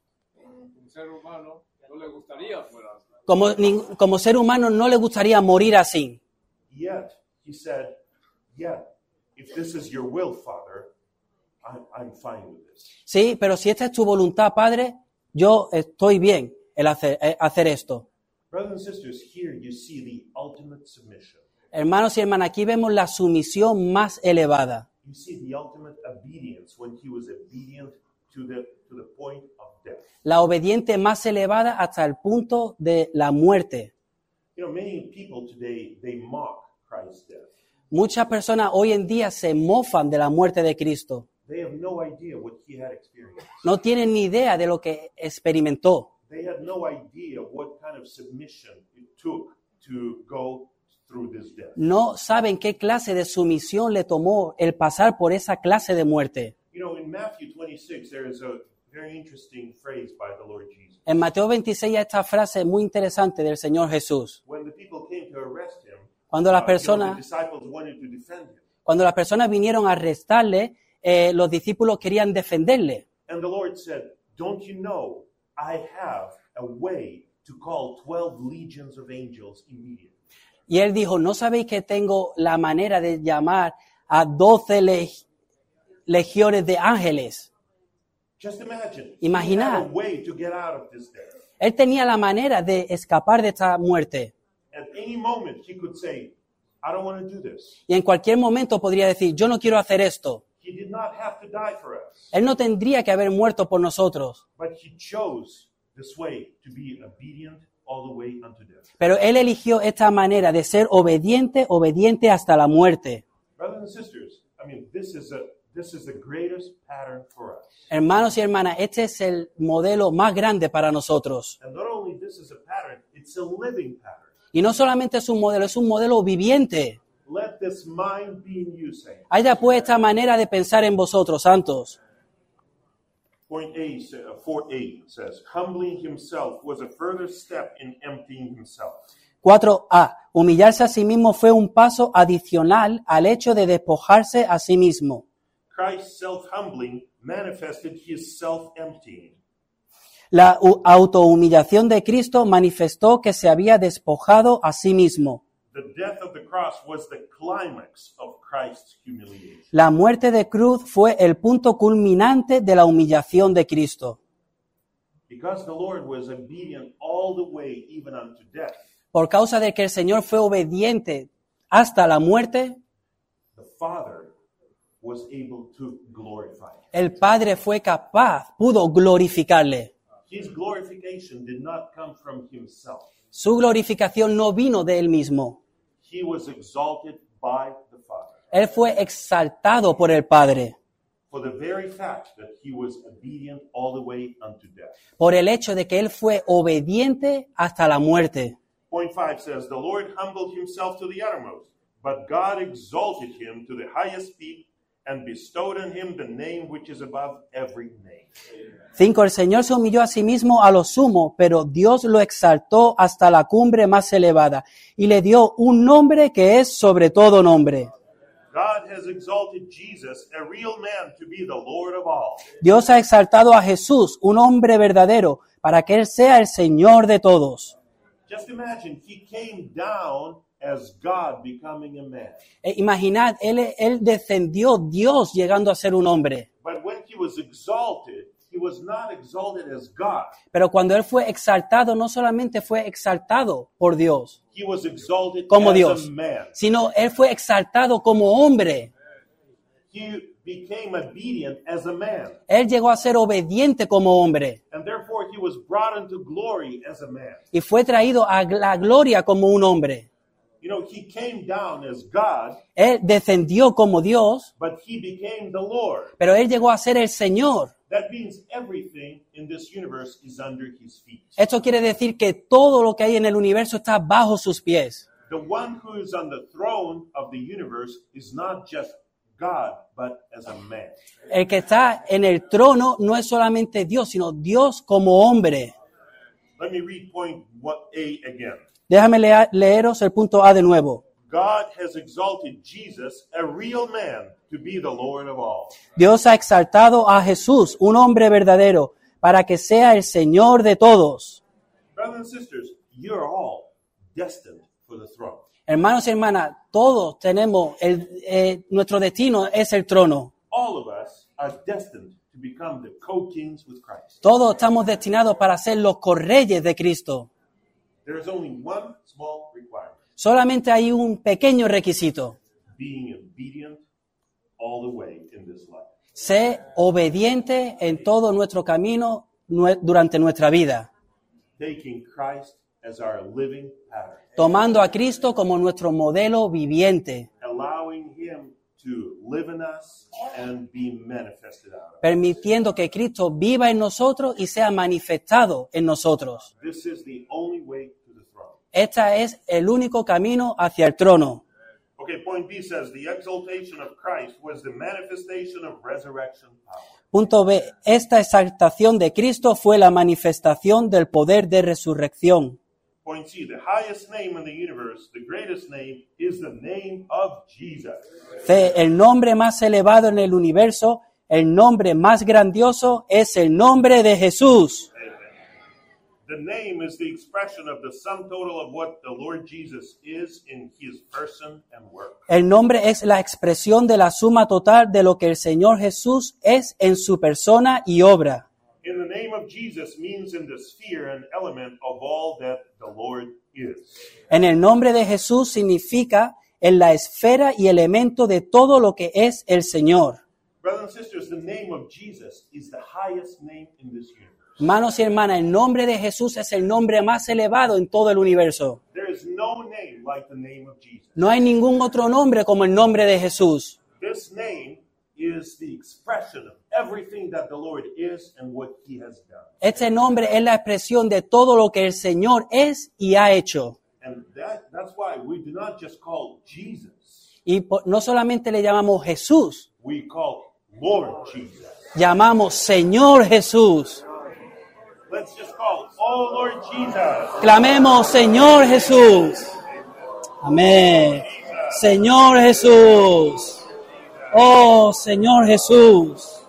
Un ser humano no le gustaría fuera así. como, nin- como ser humano no le gustaría morir así. Yet, he said, yeah, if this is your will, Father, I'm, I'm fine with this. Sí, pero si esta es tu voluntad, Padre, yo estoy bien el hacer, eh, hacer esto. Brothers and sisters, here you see the ultimate submission. Hermanos y hermanas, aquí vemos la sumisión más elevada. You see the ultimate obedience when he was obedient to the, to the point of death. La obediente más elevada hasta el punto de la muerte. You know, many people today, they mock Christ's death. Muchas personas hoy en día se mofan de la muerte de Cristo. They have no idea what he had experienced. No tienen ni idea de lo que experimentó. They had no idea what kind of submission it took to go through this death. No saben qué clase de sumisión le tomó el pasar por esa clase de muerte. You know, in Matthew twenty-six, there is a very interesting phrase by the Lord Jesus. En Mateo veintiséis hay esta frase muy interesante del Señor Jesús. When the people came to arrest him, Cuando las uh, you know, personas, the disciples wanted to defend him. cuando las personas vinieron a arrestarle, eh, los discípulos querían defenderle. And the Lord said, don't you know I have a way to call twelve legions of angels immediately? Y él dijo, ¿no sabéis que tengo la manera de llamar a doce leg- legiones de ángeles? Just imagine. Imaginar. He had a way to get out of this death. Él tenía la manera de escapar de esta muerte. At any moment, he could say, I don't want to do this. Y en cualquier momento podría decir, yo no quiero hacer esto. He did not have to die for us, Él no tendría que haber muerto por nosotros. but he chose this way to be obedient all the way unto death. Pero él eligió esta manera de ser obediente, obediente hasta la muerte. Brothers and sisters, I mean, this is a This is the greatest pattern for us. Hermanos y hermanas, este es el modelo más grande para nosotros. And not only this is a pattern, it's a living pattern. Y no solamente es un modelo, es un modelo viviente. Let this mind be in you, saints. Haya pues esta manera de pensar en vosotros, santos. Point A, uh, four A says, humbling himself was a further step in emptying himself. cuatro a. Humillarse a sí mismo fue un paso adicional al hecho de despojarse a sí mismo. Christ's self-humbling manifested his self-emptying. La hu- autohumillación de Cristo manifestó que se había despojado a sí mismo. The death of the cross was the climax of Christ's humiliation. La muerte de cruz fue el punto culminante de la humillación de Cristo. Because the Lord was obedient all the way, even unto death, Por causa de que el Señor fue obediente hasta la muerte, the Father was able to glorify him. el Padre fue capaz, pudo glorificarle. His glorification did not come from himself. Su glorificación no vino de él mismo. He was exalted by the Father Él fue exaltado por el Padre for the very fact that he was obedient all the way unto death. por el hecho de que él fue obediente hasta la muerte. Point five says, the Lord humbled himself to the uttermost, but God exalted him to the highest peak and bestowed on him the name which is above every name. cinco. El Señor se humilló a sí mismo a lo sumo, pero Dios lo exaltó hasta la cumbre más elevada y le dio un nombre que es sobre todo nombre. God has exalted Jesus, a real man, to be the Lord of all. Dios ha exaltado a Jesús, un hombre verdadero, para que Él sea el Señor de todos. Just imagine, he came down as God becoming a man. E imaginad, él, él descendió Dios llegando a ser un hombre. But when he was exalted, he was not exalted as God. Pero cuando Él fue exaltado, no solamente fue exaltado por Dios, He was exalted como as Dios, a man. sino Él fue exaltado como hombre. He became obedient as a man. Él llegó a ser obediente como hombre And therefore he was brought into glory as a man. y fue traído a la gloria como un hombre. You know, he came down as God, Él descendió como Dios, but he became the Lord. pero Él llegó a ser el Señor. That means everything in this universe is under his feet. Esto quiere decir que todo lo que hay en el universo está bajo sus pies. The one who is on the throne of the universe is not just God, but as a man. El que está en el trono no es solamente Dios, sino Dios como hombre. Let me read point one A again. Déjame lea- leeros el punto A de nuevo. God has exalted Jesus, a real man, to be the Lord of all. Dios ha exaltado a Jesús, un hombre verdadero, para que sea el Señor de todos. Brothers and sisters, you're all destined for the throne. Hermanos y hermanas, todos tenemos, el, eh, nuestro destino es el trono. All of us are destined to become the co-kings with Christ. Todos estamos destinados para ser los correyes de Cristo. There is only one small requirement: Solamente hay un pequeño requisito: being obedient all the way in this life. sé obediente en todo nuestro camino nue- durante nuestra vida, Taking Christ as our living pattern, tomando a Cristo como nuestro modelo viviente, allowing him to live in us and be manifested out of us. permitiendo que Cristo viva en nosotros y sea manifestado en nosotros. This is the only way to the throne. Este es el único camino hacia el trono. Okay, point B says the exaltation of Christ was the manifestation of resurrection power. Punto B. Esta exaltación de Cristo fue la manifestación del poder de resurrección. Point C, the highest name in the universe, the greatest name, is the name of Jesus. C. El nombre más elevado en el universo, el nombre más grandioso es el nombre de Jesús. The name is the expression of the sum total of what the Lord Jesus is in his person and work. El nombre es la expresión de la suma total de lo que el Señor Jesús es en su persona y obra. In the name of Jesus means in the sphere and element of all that the Lord is. En el nombre de Jesús significa en la esfera y elemento de todo lo que es el Señor. Brothers and sisters, the name of Jesus is the highest name in this universe. Hermanos y hermanas, el nombre de Jesús es el nombre más elevado en todo el universo. There is no name like the name of Jesus. No hay ningún otro nombre como el nombre de Jesús. This name is the expression of everything that the Lord is and what he has done. Este nombre es la expresión de todo lo que el Señor es y ha hecho. And that, that's why we do not just call Jesus, Y po- no solamente le llamamos Jesús, we call Lord Jesus. llamamos Señor Jesús. Let's just call, oh Lord Jesus. Clamemos Señor Jesús. Amén. Señor Jesús. Oh Señor Jesús.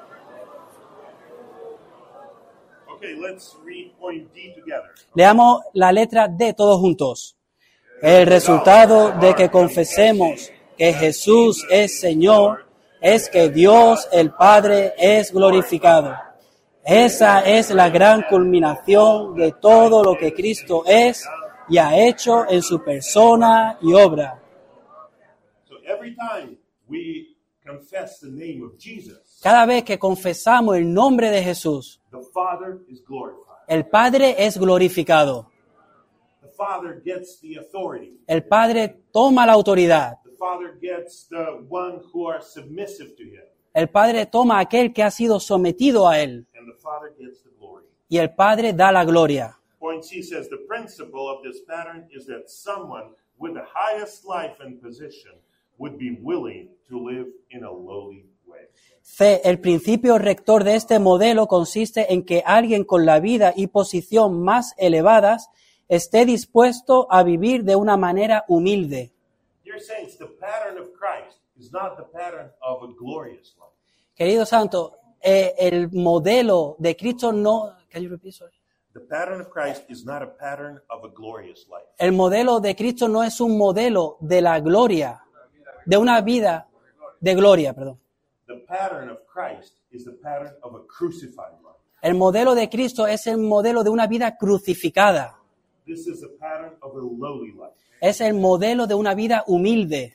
Okay, let's read point D together. Leamos la letra D todos juntos. El resultado de que confesemos que Jesús es Señor es que Dios el Padre es glorificado. Esa es la gran culminación de todo lo que Cristo es y ha hecho en su persona y obra. So every time we confess the name of Jesus, Cada vez que confesamos el nombre de Jesús, the Father is glorified. el Padre es glorificado. The Father gets the authority. El Padre toma la autoridad. The Father gets the one who are submissive to him. El Padre toma a aquel que ha sido sometido a él. And the Father gets the glory. Y el Padre da la gloria. Point C says the principle of this pattern is that someone with the highest life and position would be willing to live in a lowly way. C. El principio rector de este modelo consiste en que alguien con la vida y posición más elevadas esté dispuesto a vivir de una manera humilde. Dear saints, the pattern of Christ is not the pattern of a glorious life. Querido santo, eh, el modelo de Cristo no... Can you repeat, sorry? The pattern of Christ is not a pattern of a glorious life. El modelo de Cristo no es un modelo de la gloria, de una vida de gloria, perdón. The pattern of Christ is the pattern of a crucified life. El modelo de Cristo es el modelo de una vida crucificada. This is a pattern of a lowly life. Es el modelo de una vida humilde.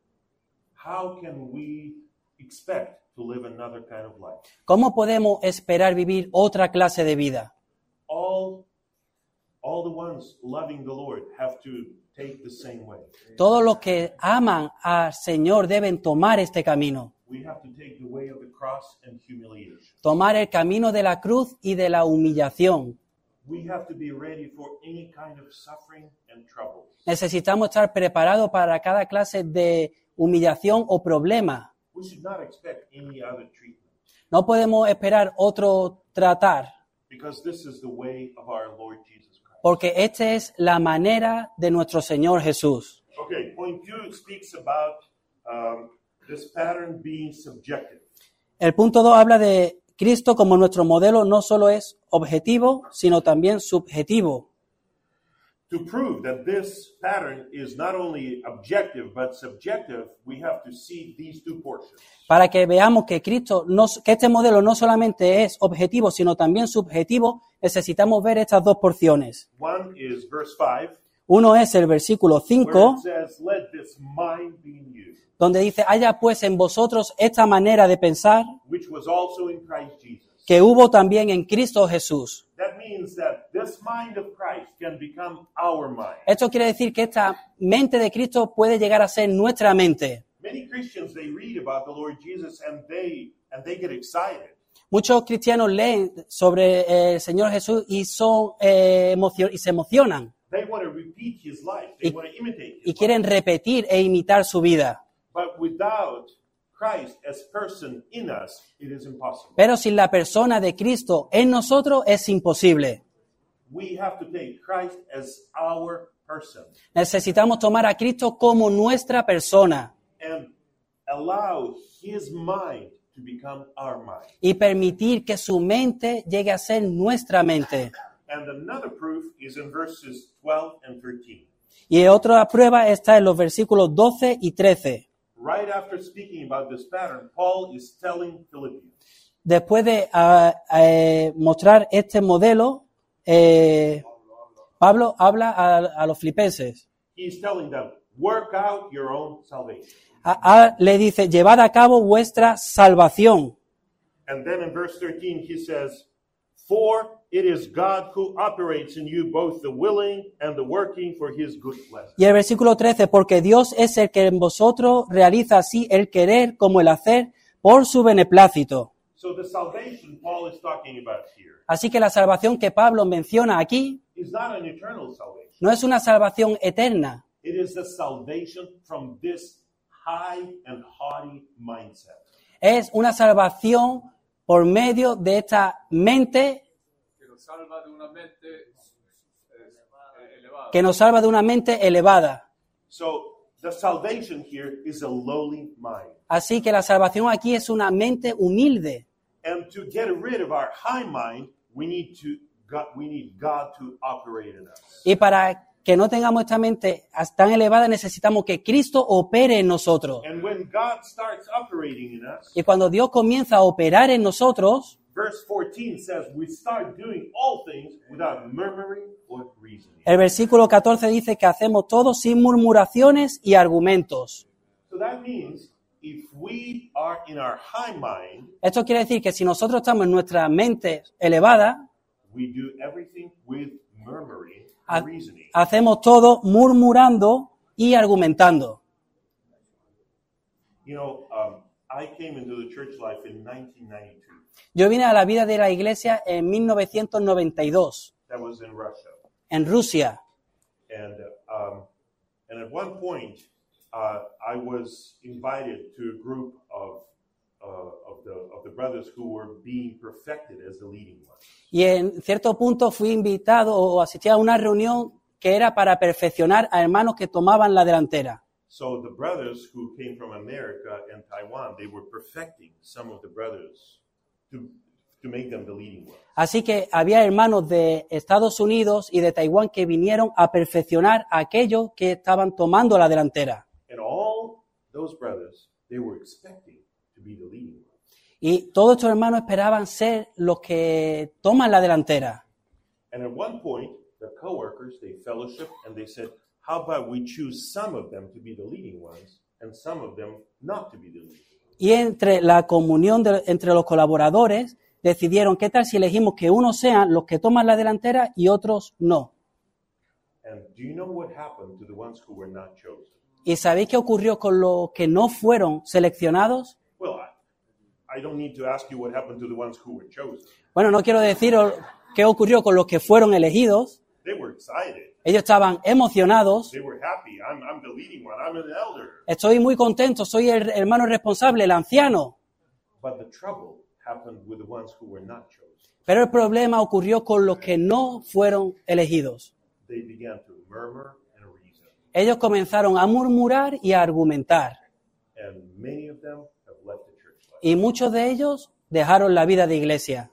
How can we expect to live another kind of life? ¿Cómo podemos esperar vivir otra clase de vida? All, all the ones loving the Lord have to take the same way. Todos los que aman al Señor deben tomar este camino. We have to take the way of the cross and humiliation. Tomar el camino de la cruz y de la humillación. We have to be ready for any kind of suffering and troubles. Necesitamos estar preparados para cada clase de humillación o problema. We should not expect any other treatment No podemos esperar otro tratar, because this is the way of our Lord Jesus Christ. porque esta es la manera de nuestro Señor Jesús. Okay, point two speaks about um, this pattern being subjective. El punto dos habla de Cristo como nuestro modelo no solo es objetivo, sino también subjetivo. To prove that this pattern is not only objective but subjective, we have to see these two portions. Para que veamos que Cristo, no, que este modelo no solamente es objetivo, sino también subjetivo, necesitamos ver estas dos porciones. One is verse five, Uno es el versículo where cinco, it says, "Let this mind be in you, donde dice, haya pues en vosotros esta manera de pensar which was also in Christ Jesus." que hubo también en Cristo Jesús. That means that this mind of Christ can become our mind. Esto quiere decir que esta mente de Cristo puede llegar a ser nuestra mente. Many Christians, they read about the Lord Jesus and they and they get excited. Muchos cristianos leen sobre el Señor Jesús y, son, eh, emocio- y se emocionan They want to repeat his life. They Y- want to imitate y his quieren life. repetir e imitar su vida. But without Christ as person in us, it is impossible. Pero sin la persona de Cristo en nosotros es imposible. We have to take Christ as our person Necesitamos tomar a Cristo como nuestra persona and allow his mind to become our mind. y permitir que su mente llegue a ser nuestra mente. And another proof is in verses twelve and thirteen. Y otra prueba está en los versículos doce y trece. Right after speaking about this pattern, Paul is telling Philippians, Después de ah, eh, mostrar este modelo, eh, Pablo habla a, a los filipenses. he's telling them, work out your own salvation. A- a- le dice, llevad a cabo vuestra salvación. And then in verse thirteen, he says, for it is God who operates in you both the willing and the working for his good pleasure. Y el versículo trece, porque Dios es el que en vosotros realiza así el querer como el hacer por su beneplácito. So the salvation Paul is talking about here Así que la salvación que Pablo menciona aquí is not an eternal salvation. no es una salvación eterna, It is the salvation from this high and haughty mindset. es una salvación por medio de esta mente que nos salva de una mente eh, elevada. que nos salva de una mente elevada. So the salvation here is a lowly mind. Así que la salvación aquí es una mente humilde. And to get rid of our high mind, we need to God, we need God to operate in us. Y para que no tengamos esta mente tan elevada, necesitamos que Cristo opere en nosotros. And when God starts operating in us, Y cuando Dios comienza a operar en nosotros, verse fourteen says we start doing all things without murmuring or reasoning. el versículo catorce dice que hacemos todo sin murmuraciones y argumentos. So that means if we are in our high mind, Esto quiere decir que si nosotros estamos en nuestra mente elevada, we do everything with murmuring ha- and reasoning. hacemos todo murmurando y argumentando. You know, um, I came into the church life in nineteen ninety-two. Yo vine a la vida de la iglesia en mil novecientos noventa y dos, That was in Russia. en Rusia. And uh, um, and at one point, uh, I was invited to a group of uh, of the of the brothers who were being perfected as the leading ones. Y en cierto punto fui invitado o asistí a una reunión que era para perfeccionar a hermanos que tomaban la delantera. So the brothers who came from America and Taiwan, they were perfecting some of the brothers to to make them the leading ones. Así que había hermanos de Estados Unidos y de Taiwán que vinieron a perfeccionar a aquellos que estaban tomando la delantera. And all those brothers, they were expecting to be the leading ones. Y todos estos hermanos esperaban ser los que toman la delantera. And at one point, the coworkers, they fellowship and they said, how about we choose some of them to be the leading ones and some of them not to be the leading ones? Y entre la comunión de- entre los colaboradores decidieron qué tal si elegimos que unos sean los que toman la delantera y otros no. And do you know what happened to the ones who were not chosen? ¿Y sabéis qué ocurrió con los que no fueron seleccionados? Well, I, I don't need to ask you what happened to the ones who were chosen. Bueno, no quiero deciros qué ocurrió con los que fueron elegidos. They were excited. Ellos estaban emocionados. They were happy. I'm, I'm the leading one. I'm an elder. Estoy muy contento, soy el hermano responsable, el anciano. But the trouble happened with the ones who were not chosen. Pero el problema ocurrió con los que no fueron elegidos. They began to murmur and reason. Ellos comenzaron a murmurar y a argumentar. And many of them have left the church life. Y muchos de ellos dejaron la vida de iglesia.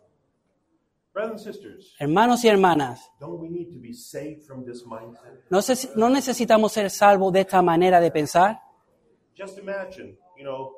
Brothers and sisters, Hermanos y hermanas, don't we need to be saved from this mindset? ¿no, sé si- no necesitamos ser salvos de esta manera de pensar? Just imagine, you know,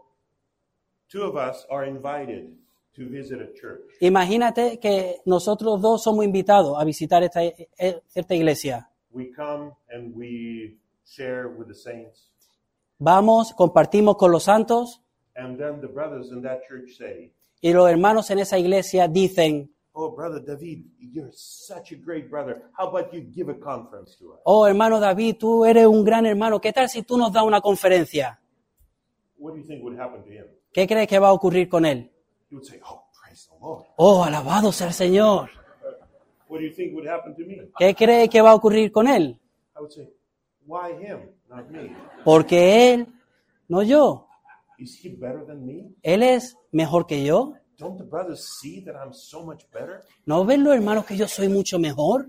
two of us are invited to visit a church. Imagínate que nosotros dos somos invitados a visitar esta, eh, cierta iglesia. We come and we share with the saints. Vamos, compartimos con los santos And then the brothers in that church say, y los hermanos en esa iglesia dicen, oh, Brother David, you're such a great brother. How about you give a conference to us? oh hermano David, tú eres un gran hermano, ¿qué tal si tú nos das una conferencia? What do you think would happen to him? ¿Qué crees que va a ocurrir con él? He would say, oh, praise the Lord. Oh, alabado sea el Señor. What do you think would happen to me? ¿Qué cree que va a ocurrir con él? I would say, why him, not me? Porque él, no yo. Is he better than me? Él es mejor que yo. Don't the brothers see that I'm so much better? ¿No ven los hermanos que yo soy mucho mejor?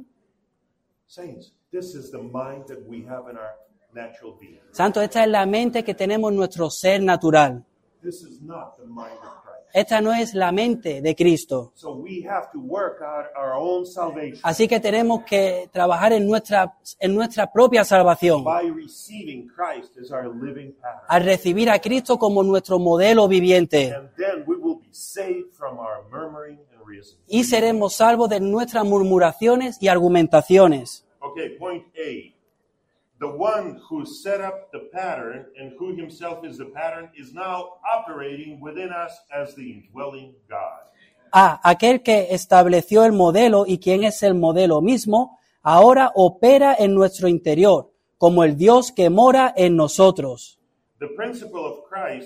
Saints, this is the mind that we have in our natural being. Santo, esta es la mente que tenemos en nuestro ser natural. This is not the mind of Christ. Esta no es la mente de Cristo. So we have to work out our own salvation Así que tenemos que trabajar en nuestra, en nuestra propia salvación, by receiving Christ as our living pattern. al recibir a Cristo como nuestro modelo viviente. And then we will be saved from our murmuring and reasoning. Y seremos salvos de nuestras murmuraciones y argumentaciones. Okay, point A. The one who set up the pattern and who himself is the pattern is now operating within us as the indwelling God. A. Aquel que estableció el modelo y quien es el modelo mismo, ahora opera en nuestro interior, como el Dios que mora en nosotros. The principle of Christ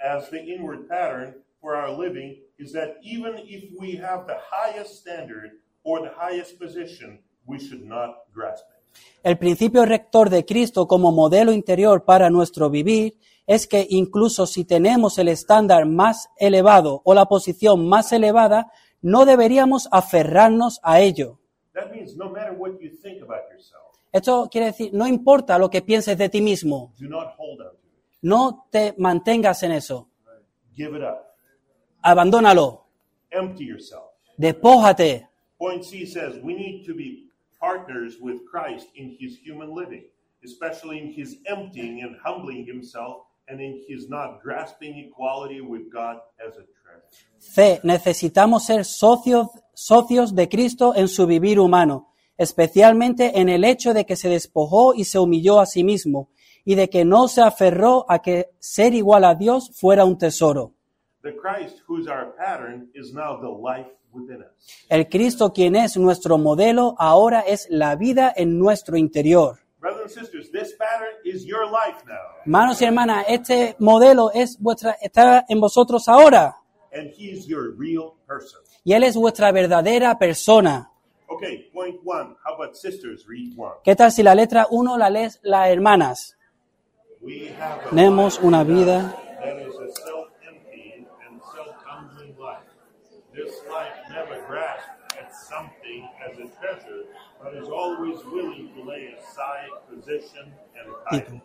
as the inward pattern for our living is that even if we have the highest standard or the highest position, we should not grasp it. El principio rector de Cristo como modelo interior para nuestro vivir es que incluso si tenemos el estándar más elevado o la posición más elevada, no deberíamos aferrarnos a ello. That means no matter what you think about yourself, Esto quiere decir, no importa lo que pienses de ti mismo, do not hold on to it. no te mantengas en eso, Give it up. abandónalo, Empty yourself. despójate. Point C says we need to be partners with Christ in his human living, especially in his emptying and humbling himself and in his not grasping equality with God as a treasure. C. Necesitamos ser socios, socios de Cristo en su vivir humano, especialmente en el hecho de que se despojó y se humilló a sí mismo, y de que no se aferró a que ser igual a Dios fuera un tesoro. The Christ who's our pattern is now the life within us. El Cristo, quien es nuestro modelo, ahora es la vida en nuestro interior. Brothers and sisters, this pattern is your life now. Hermanos y hermanas, este modelo es vuestra, está en vosotros ahora, And he's your real person. y Él es vuestra verdadera persona. Okay, point one. How about sisters? Read one. ¿Qué tal si la letra uno la lees las hermanas? We have a Tenemos life una vida that is a self-emptying and self-humbling life. This life never grasps at something as a treasure, but is always willing to lay aside position and title.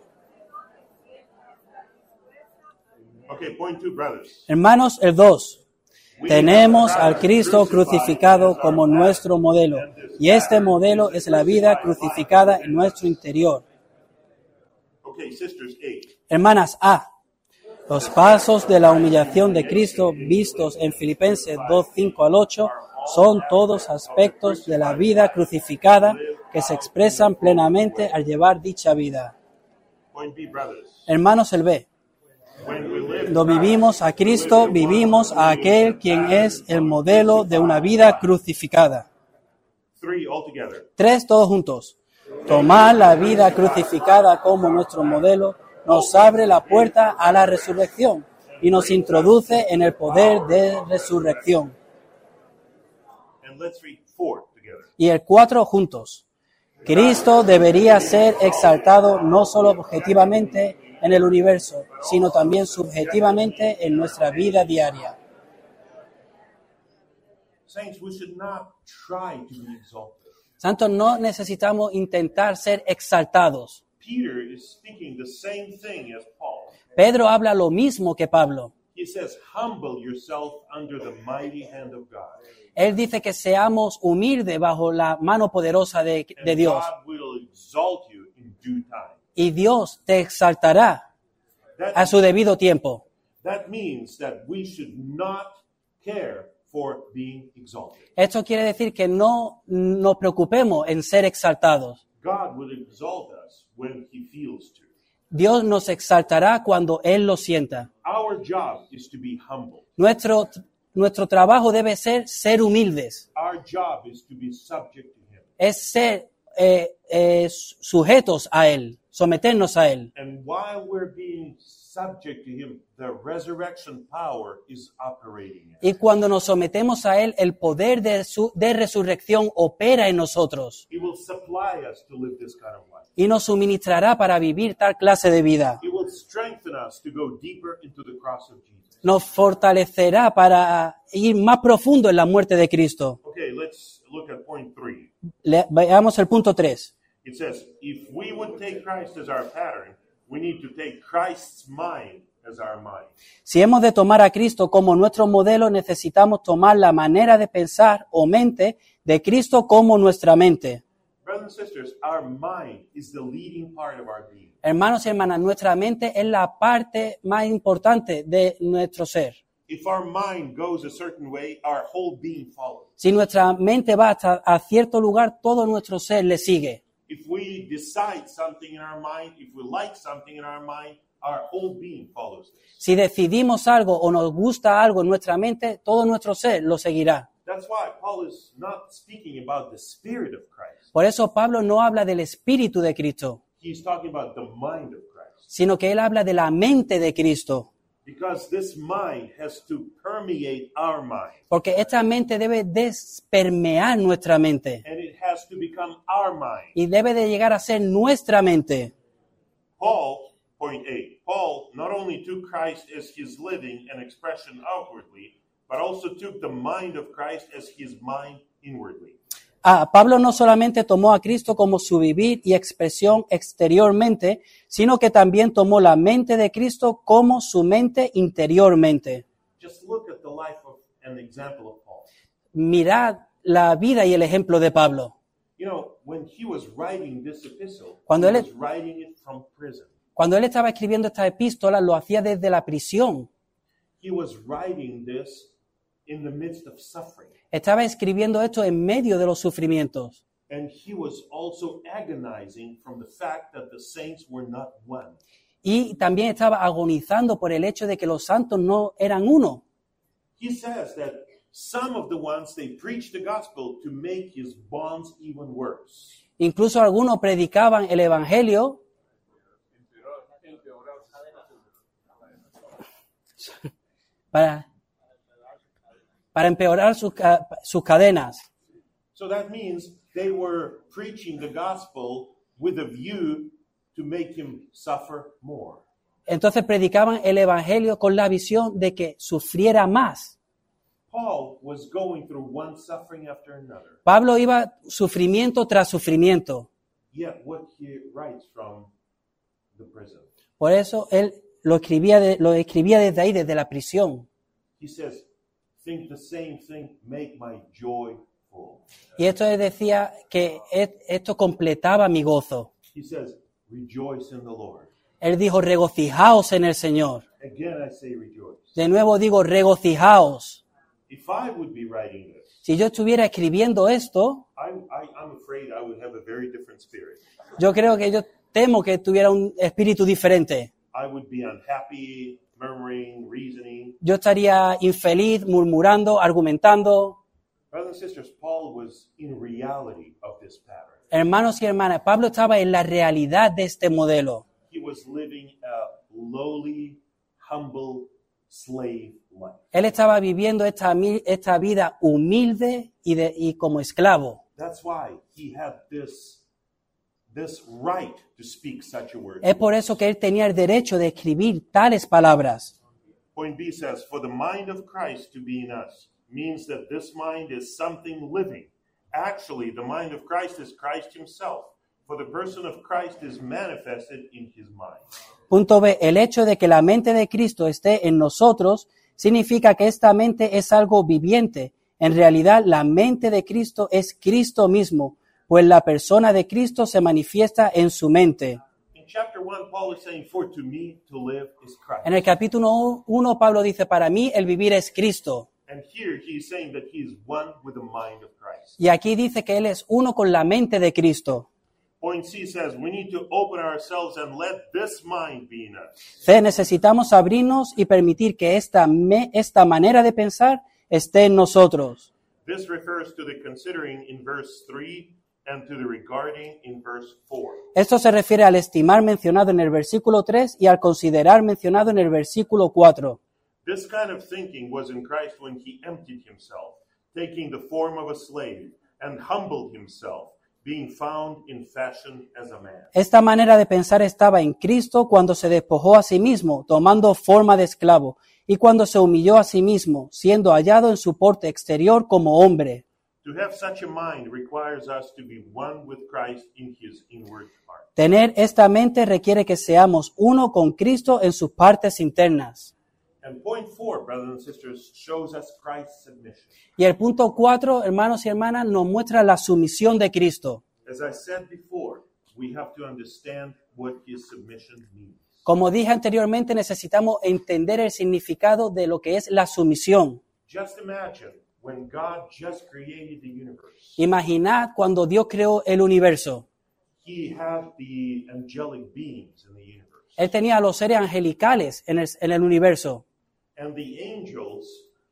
Okay, point two, brothers. Hermanos, el dos. We Tenemos have a al Cristo crucified crucificado as our como pattern, nuestro modelo, and this y este pattern modelo is es la vida crucificada en nuestro interior. Okay, sisters, eight. Hermanas, A. Los pasos de la humillación de Cristo vistos en Filipenses dos, cinco al ocho son todos aspectos de la vida crucificada que se expresan plenamente al llevar dicha vida. Point B, brothers. Hermanos, el B. When we live Cuando vivimos a Cristo, vivimos a aquel quien es el modelo de una vida crucificada. three altogether. Tres, todos juntos. Tomar la vida crucificada como nuestro modelo nos abre la puerta a la resurrección y nos introduce en el poder de resurrección. And let's read four together. Y el cuatro, juntos. Cristo debería ser exaltado no solo objetivamente en el universo, sino también subjetivamente en nuestra vida diaria. Saints, we should not try to be exalted. Santos, no necesitamos intentar ser exaltados. Peter is speaking the same thing as Paul. Pedro habla lo mismo que Pablo. He says, humble yourself under the mighty hand of God. Él dice que seamos humildes bajo la mano poderosa de, de And Dios. God will exalt you in due time. Y Dios te exaltará a That, su debido tiempo. that means that we should not care for being exalted. Esto quiere decir que no nos preocupemos en ser exaltados. God will exalt us when he feels to. Dios nos exaltará cuando Él lo sienta. Our job is to be humble. Nuestro, nuestro trabajo debe ser ser humildes. Our job is to be subject to him. Es ser eh, eh, sujetos a Él, someternos a Él. And while we're being subject to him, the resurrection power is operating. Y cuando nos sometemos a Él, el poder de, su, de resurrección opera en nosotros He will supply us to live this kind of life. y nos suministrará para vivir tal clase de vida. He will strengthen us to go deeper into the cross of Jesus. Nos fortalecerá para ir más profundo en la muerte de Cristo. Okay, let's look at point three. Le- veamos el punto tres. It says, if we would take Christ as our pattern, we need to take Christ's mind as our mind. Si hemos de tomar a Cristo como nuestro modelo, necesitamos tomar la manera de pensar o mente de Cristo como nuestra mente. Brothers and sisters, our mind is the leading part of our being. Hermanos y hermanas, nuestra mente es la parte más importante de nuestro ser. If our mind goes a certain way, our whole being follows. Si nuestra mente va hasta a cierto lugar, todo nuestro ser le sigue. If we decide something in our mind, if we like something in our mind, our whole being follows this. Si decidimos algo o nos gusta algo en nuestra mente, todo nuestro ser lo seguirá. That's why Paul is not speaking about the spirit of Christ. Por eso Pablo no habla del espíritu de Cristo, He's talking about the mind of Christ. sino que él habla de la mente de Cristo. Because this mind has to permeate our mind. Porque esta mente debe despermear nuestra mente And it has to become our mind. y debe de llegar a ser nuestra mente. Paul, point eight, Paul not only took Christ as his living and expression outwardly, but also took the mind of Christ as his mind inwardly. Ah, Pablo no solamente tomó a Cristo como su vivir y expresión exteriormente, sino que también tomó la mente de Cristo como su mente interiormente. Just look at the life of an example of Paul. Mirad la vida y el ejemplo de Pablo. You know, when he was writing this epistle, Cuando he él- was writing it from prison. Cuando él estaba escribiendo esta epístola, lo hacía desde la prisión. He was writing this in the midst of suffering. Estaba escribiendo esto en medio de los sufrimientos. And he was also agonizing from the fact that the saints were not one. Y también estaba agonizando por el hecho de que los santos no eran uno. He says that some of the ones, they preached the gospel to make his bonds even worse. Incluso algunos predicaban el evangelio para, para empeorar sus, ca- sus cadenas. So that means they were preaching the gospel with a view to make him suffer more. Entonces predicaban el evangelio con la visión de que sufriera más. Paul was going through one suffering after another. Pablo iba sufrimiento tras sufrimiento. Yet what he writes from the prison. Por eso él lo escribía, de- lo escribía desde ahí, desde la prisión. He says, think the same thing, make my joy full. Y esto él decía que et- esto completaba mi gozo. He says, rejoice in the Lord. Él dijo, regocijaos en el Señor. Again, I say rejoice. De nuevo digo, regocijaos. If I would be writing this, Si yo estuviera escribiendo esto, I, I, I'm afraid I would have a very different spirit. yo creo que yo temo que tuviera un espíritu diferente. I would be unhappy, murmuring, reasoning. Yo estaría infeliz, murmurando, argumentando. Brothers and sisters, Paul was in reality of this pattern. Hermanos y hermanas, Pablo estaba en la realidad de este modelo. He was living a lowly, humble slave life. Él estaba viviendo esta, mi- esta vida humilde y, de, y como esclavo. That's why he had this, this right to speak such a word. Es por eso que él tenía el derecho de escribir tales palabras. Point B says, for the mind of Christ to be in us means that this mind is something living. Actually, the mind of Christ is Christ himself. For the person of Christ is manifested in his mind. Punto B. El hecho de que la mente de Cristo esté en nosotros significa que esta mente es algo viviente. En realidad, la mente de Cristo es Cristo mismo, pues la persona de Cristo se manifiesta en su mente. In chapter one, Paul is saying, for to me to live is Christ. En el capítulo uno, Pablo dice, para mí el vivir es Cristo. And here he is saying that he is one with the mind of Christ. Y aquí dice que él es uno con la mente de Cristo. Point C says, we need to open ourselves and let this mind be in us. C. Necesitamos abrirnos y permitir que esta, me- esta manera de pensar esté en nosotros. This refers to the considering in verse three and to the regarding in verse four. Esto se refiere al estimar mencionado en el versículo tres y al considerar mencionado en el versículo cuatro. This kind of thinking was in Christ when he emptied himself, taking the form of a slave, and humbled himself, being found in fashion as a man. Esta manera de pensar estaba en Cristo cuando se despojó a sí mismo, tomando forma de esclavo, y cuando se humilló a sí mismo, siendo hallado en su porte exterior como hombre. To have such a mind requires us to be one with Christ in his inward part. Tener esta mente requiere que seamos uno con Cristo en sus partes internas. And point four, brothers and sisters, shows us Christ's submission. Y el punto cuatro, hermanos y hermanas, nos muestra la sumisión de Cristo. As I said before, we have to understand what his submission means. Como dije anteriormente, necesitamos entender el significado de lo que es la sumisión. Just imagine when God just created the universe. Imaginad cuando Dios creó el universo. He had the angelic beings in the universe. Él tenía a los seres angelicales en el, en el universo. And the angels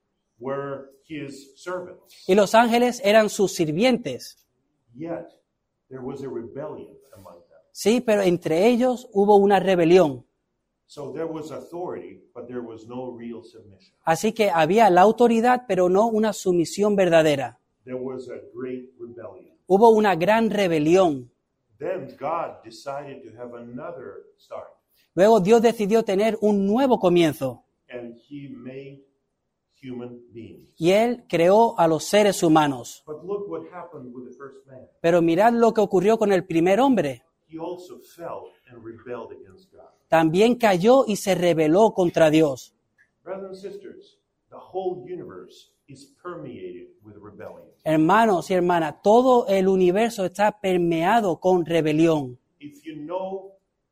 were his servants. Y los ángeles eran sus sirvientes. Yet there was a rebellion among them. Sí, pero entre ellos hubo una rebelión. So there was authority, but there was no real submission. Así que había la autoridad, pero no una sumisión verdadera. There was a great rebellion. Hubo una gran rebelión. Then God decided to have another start, Luego Dios decidió tener un nuevo comienzo and he made human beings. y Él creó a los seres humanos. But look what happened with the first man. Pero mirad lo que ocurrió con el primer hombre. He also fell and rebelled against God. También cayó y se rebeló contra Dios. Brothers and sisters, the whole universe is permeated with rebellion. Hermanos y hermanas, todo el universo está permeado con rebelión. If you know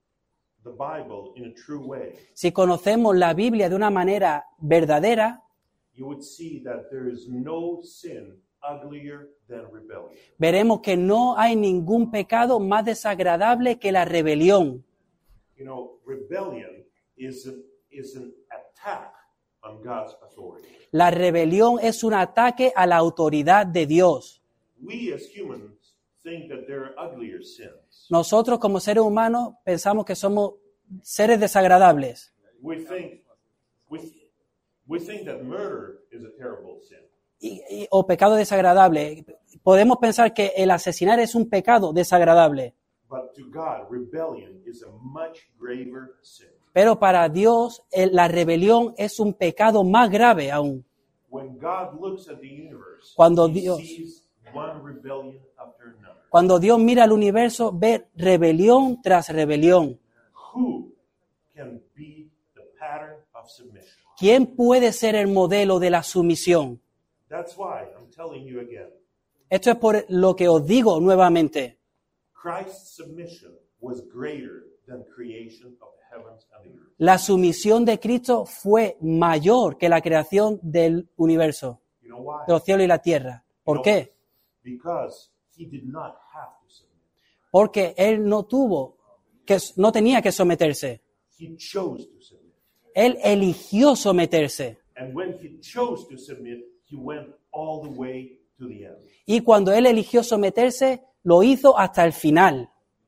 the Bible in a true way, Si conocemos la Biblia de una manera verdadera, you would see that there is no sin uglier than rebellion. veremos que no hay ningún pecado más desagradable que la rebelión. You know, rebellion is an, is an attack on God's authority. La rebelión es un ataque a la autoridad de Dios. We as humans think that there are uglier sins. Nosotros como seres humanos pensamos que somos seres desagradables. We think we, we think that murder is a terrible sin. Y- y- o pecado desagradable. Podemos pensar que el asesinar es un pecado desagradable. But to God, rebellion is a much graver sin. Pero para Dios el- la rebelión es un pecado más grave aún. When God looks at the universe, Cuando he Dios- sees one rebellion after another. Cuando Dios mira al universo, ve rebelión tras rebelión. Who can be the pattern of submission? ¿Quién puede ser el modelo de la sumisión? That's why I'm telling you again. Esto es por lo que os digo nuevamente. Christ's submission was greater than creation of the heavens and the earth. La sumisión de Cristo fue mayor que la creación del universo, You know why? de los cielos y la tierra. ¿Por You know, qué? Because he did not have to submit. Porque Él no tuvo, que no tenía que someterse. He chose to submit. Él eligió someterse. And when he chose to submit, he went all the way to the end. Y cuando Él eligió someterse, lo hizo hasta el final.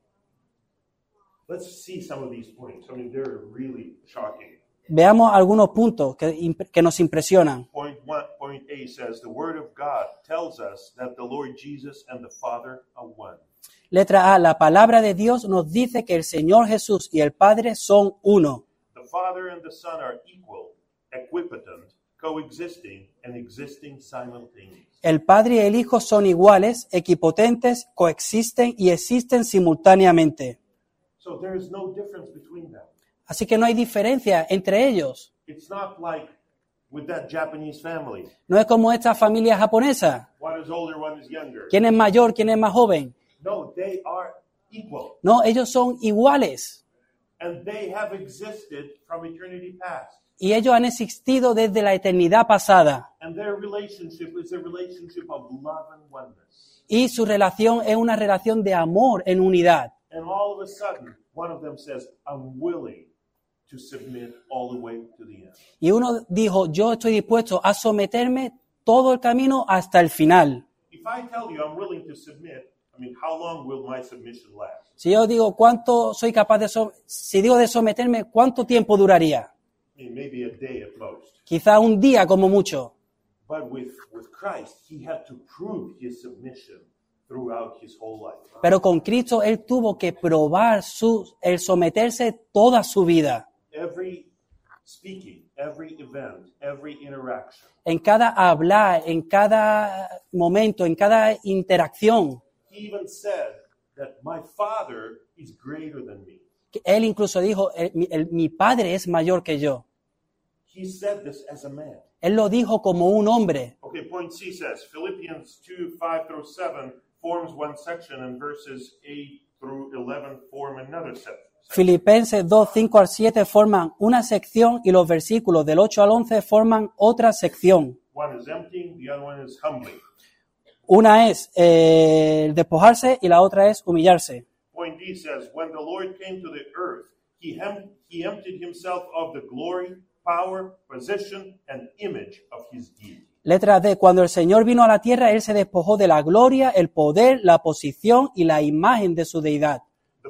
Let's see some of these points. I mean, they're really shocking. Veamos algunos puntos que, imp- que nos impresionan. Point one, point A says, the word of God tells us that the Lord Jesus and the Father are one. Letra A, la palabra de Dios nos dice que el Señor Jesús y el Padre son uno. The Father and the Son are equal, equipotent, coexisting, and existing simultaneously. El Padre y el Hijo son iguales, equipotentes, coexisten y existen simultáneamente. So there is no difference between them. Así que no hay diferencia entre ellos. It's not like with that Japanese family. No es como esta familia japonesa. One is older, one is younger. ¿Quién es mayor, quién es más joven? No, they are equal. No, ellos son iguales. And they have existed from eternity past. Y ellos han existido desde la eternidad pasada. And their relationship is a relationship of love and oneness. Y su relación es una relación de amor en unidad. And all of a sudden, one of them says, I'm willing to submit all the way to the end. Y uno dijo, yo estoy dispuesto a someterme todo el camino hasta el final. If I tell you I'm willing to submit, I mean, how long will my submission last? Si yo digo cuánto soy capaz de som- si digo de someterme, ¿cuánto tiempo duraría? I mean, maybe a day at most. Quizá un día como mucho. But with, with Christ, he had to prove his submission throughout his whole life. Pero con Cristo él tuvo que probar su, el someterse toda su vida. Every speaking, every event, every interaction, En cada hablar, en cada momento, en cada interacción. he even said that my Father is greater than me. Él incluso dijo, el- mi, el- mi Padre es mayor que yo. He said this as a man. Él lo dijo como un hombre. Okay, point C says Philippians two, five through seven forms one section, and verses eight through eleven form another section. Filipenses dos, cinco al siete forman una sección y los versículos del ocho al once forman otra sección. One is emptying, the other one is humbling. Una es eh, el despojarse y la otra es humillarse. Point D says, when the Lord came to the earth, he, hem- he emptied himself of the glory, power, position, and image of his deity. Letra D. Cuando el Señor vino a la tierra, Él se despojó de la gloria, el poder, la posición y la imagen de su deidad. The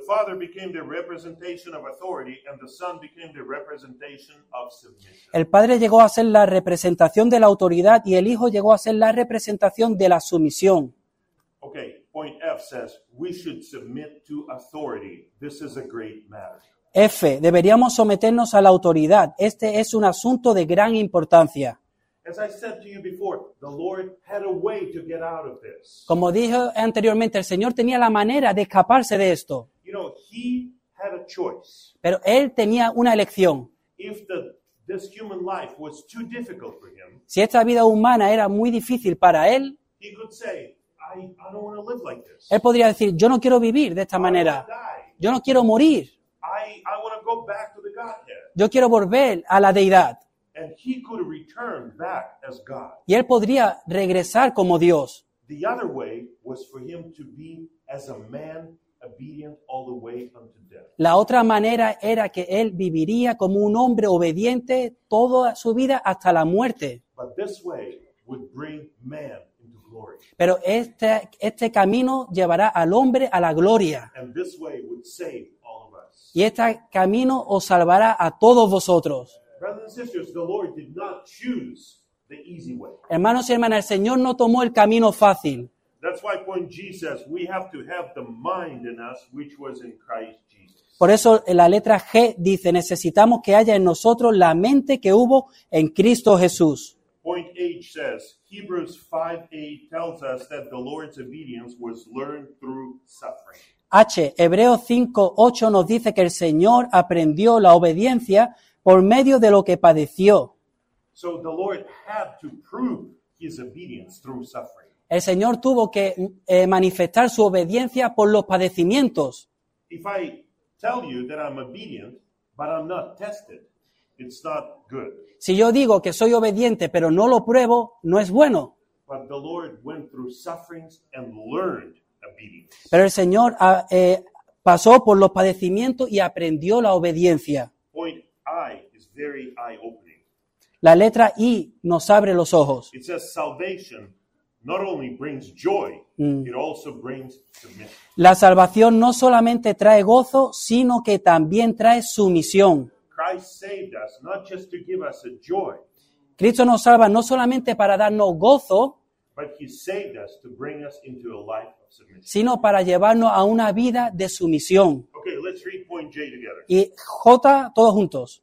Father became the representation of authority, and the Son became the representation of submission. El Padre llegó a ser la representación de la autoridad y el Hijo llegó a ser la representación de la sumisión. Okay, point F says we should submit to authority. This is a great matter. F. Deberíamos someternos a la autoridad. Este es un asunto de gran importancia. As I said to you before, the Lord had a way to get out of this. Como dije anteriormente, el Señor tenía la manera de escaparse de esto, You know, he had a choice. pero Él tenía una elección. If the this human life was too difficult for him, Si esta vida humana era muy difícil para Él, he could say, I, I don't want to live like this. Él podría decir, yo no quiero vivir de esta I manera, want to die. yo no quiero morir, I, I want to go back to the Godhead. yo quiero volver a la deidad. And he could return back as God. Y Él podría regresar como Dios. The other way was for him to be as a man obedient all the way unto death. La otra manera era que Él viviría como un hombre obediente toda su vida hasta la muerte. But this way would bring man into glory. Pero este, este camino llevará al hombre a la gloria. And this way would save all of us. Y este camino os salvará a todos vosotros. Brothers and sisters, the Lord did not choose the easy way. Hermanos y hermanas, el Señor no tomó el camino fácil. That's why point G says we have to have the mind in us which was in Christ Jesus. Por eso en la letra G dice, necesitamos que haya en nosotros la mente que hubo en Cristo Jesús. Point H says Hebrews five eight tells us that the Lord's obedience was learned through suffering. H, Hebreos cinco ocho nos dice que el Señor aprendió la obediencia por medio de lo que padeció. So the Lord had to prove his obedience through suffering. El Señor tuvo que eh, manifestar su obediencia por los padecimientos. If I tell you that I'm obedient, but I'm not tested, it's not good. Si yo digo que soy obediente pero no lo pruebo, no es bueno. But the Lord went through sufferings and learned obedience. Pero el Señor ah, eh, pasó por los padecimientos y aprendió la obediencia. Point I is very eye-opening. La letra I nos abre los ojos. It says salvation not only brings joy, it also brings submission. La salvación no solamente trae gozo, sino que también trae sumisión. Christ saved us not just to give us a joy, Cristo nos salva no solamente para darnos gozo, but he saved us to bring us into a life of submission. sino para llevarnos a una vida de sumisión. Okay, let's read point J together. Y J, todos juntos.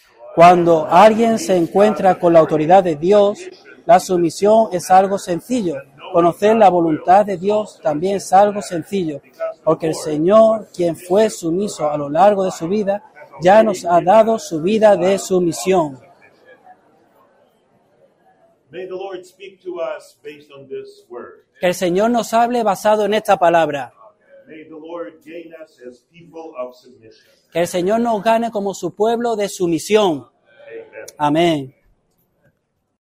Cuando alguien se encuentra con la autoridad de Dios, la sumisión es algo sencillo. Conocer la voluntad de Dios también es algo sencillo, porque el Señor, quien fue sumiso a lo largo de su vida, ya nos ha dado su vida de sumisión. May the Lord speak to us based on this word. Que el Señor nos hable basado en esta palabra. May the Lord gain us as people of submission. Que el Señor nos gane como su pueblo de sumisión. Amen. Amén.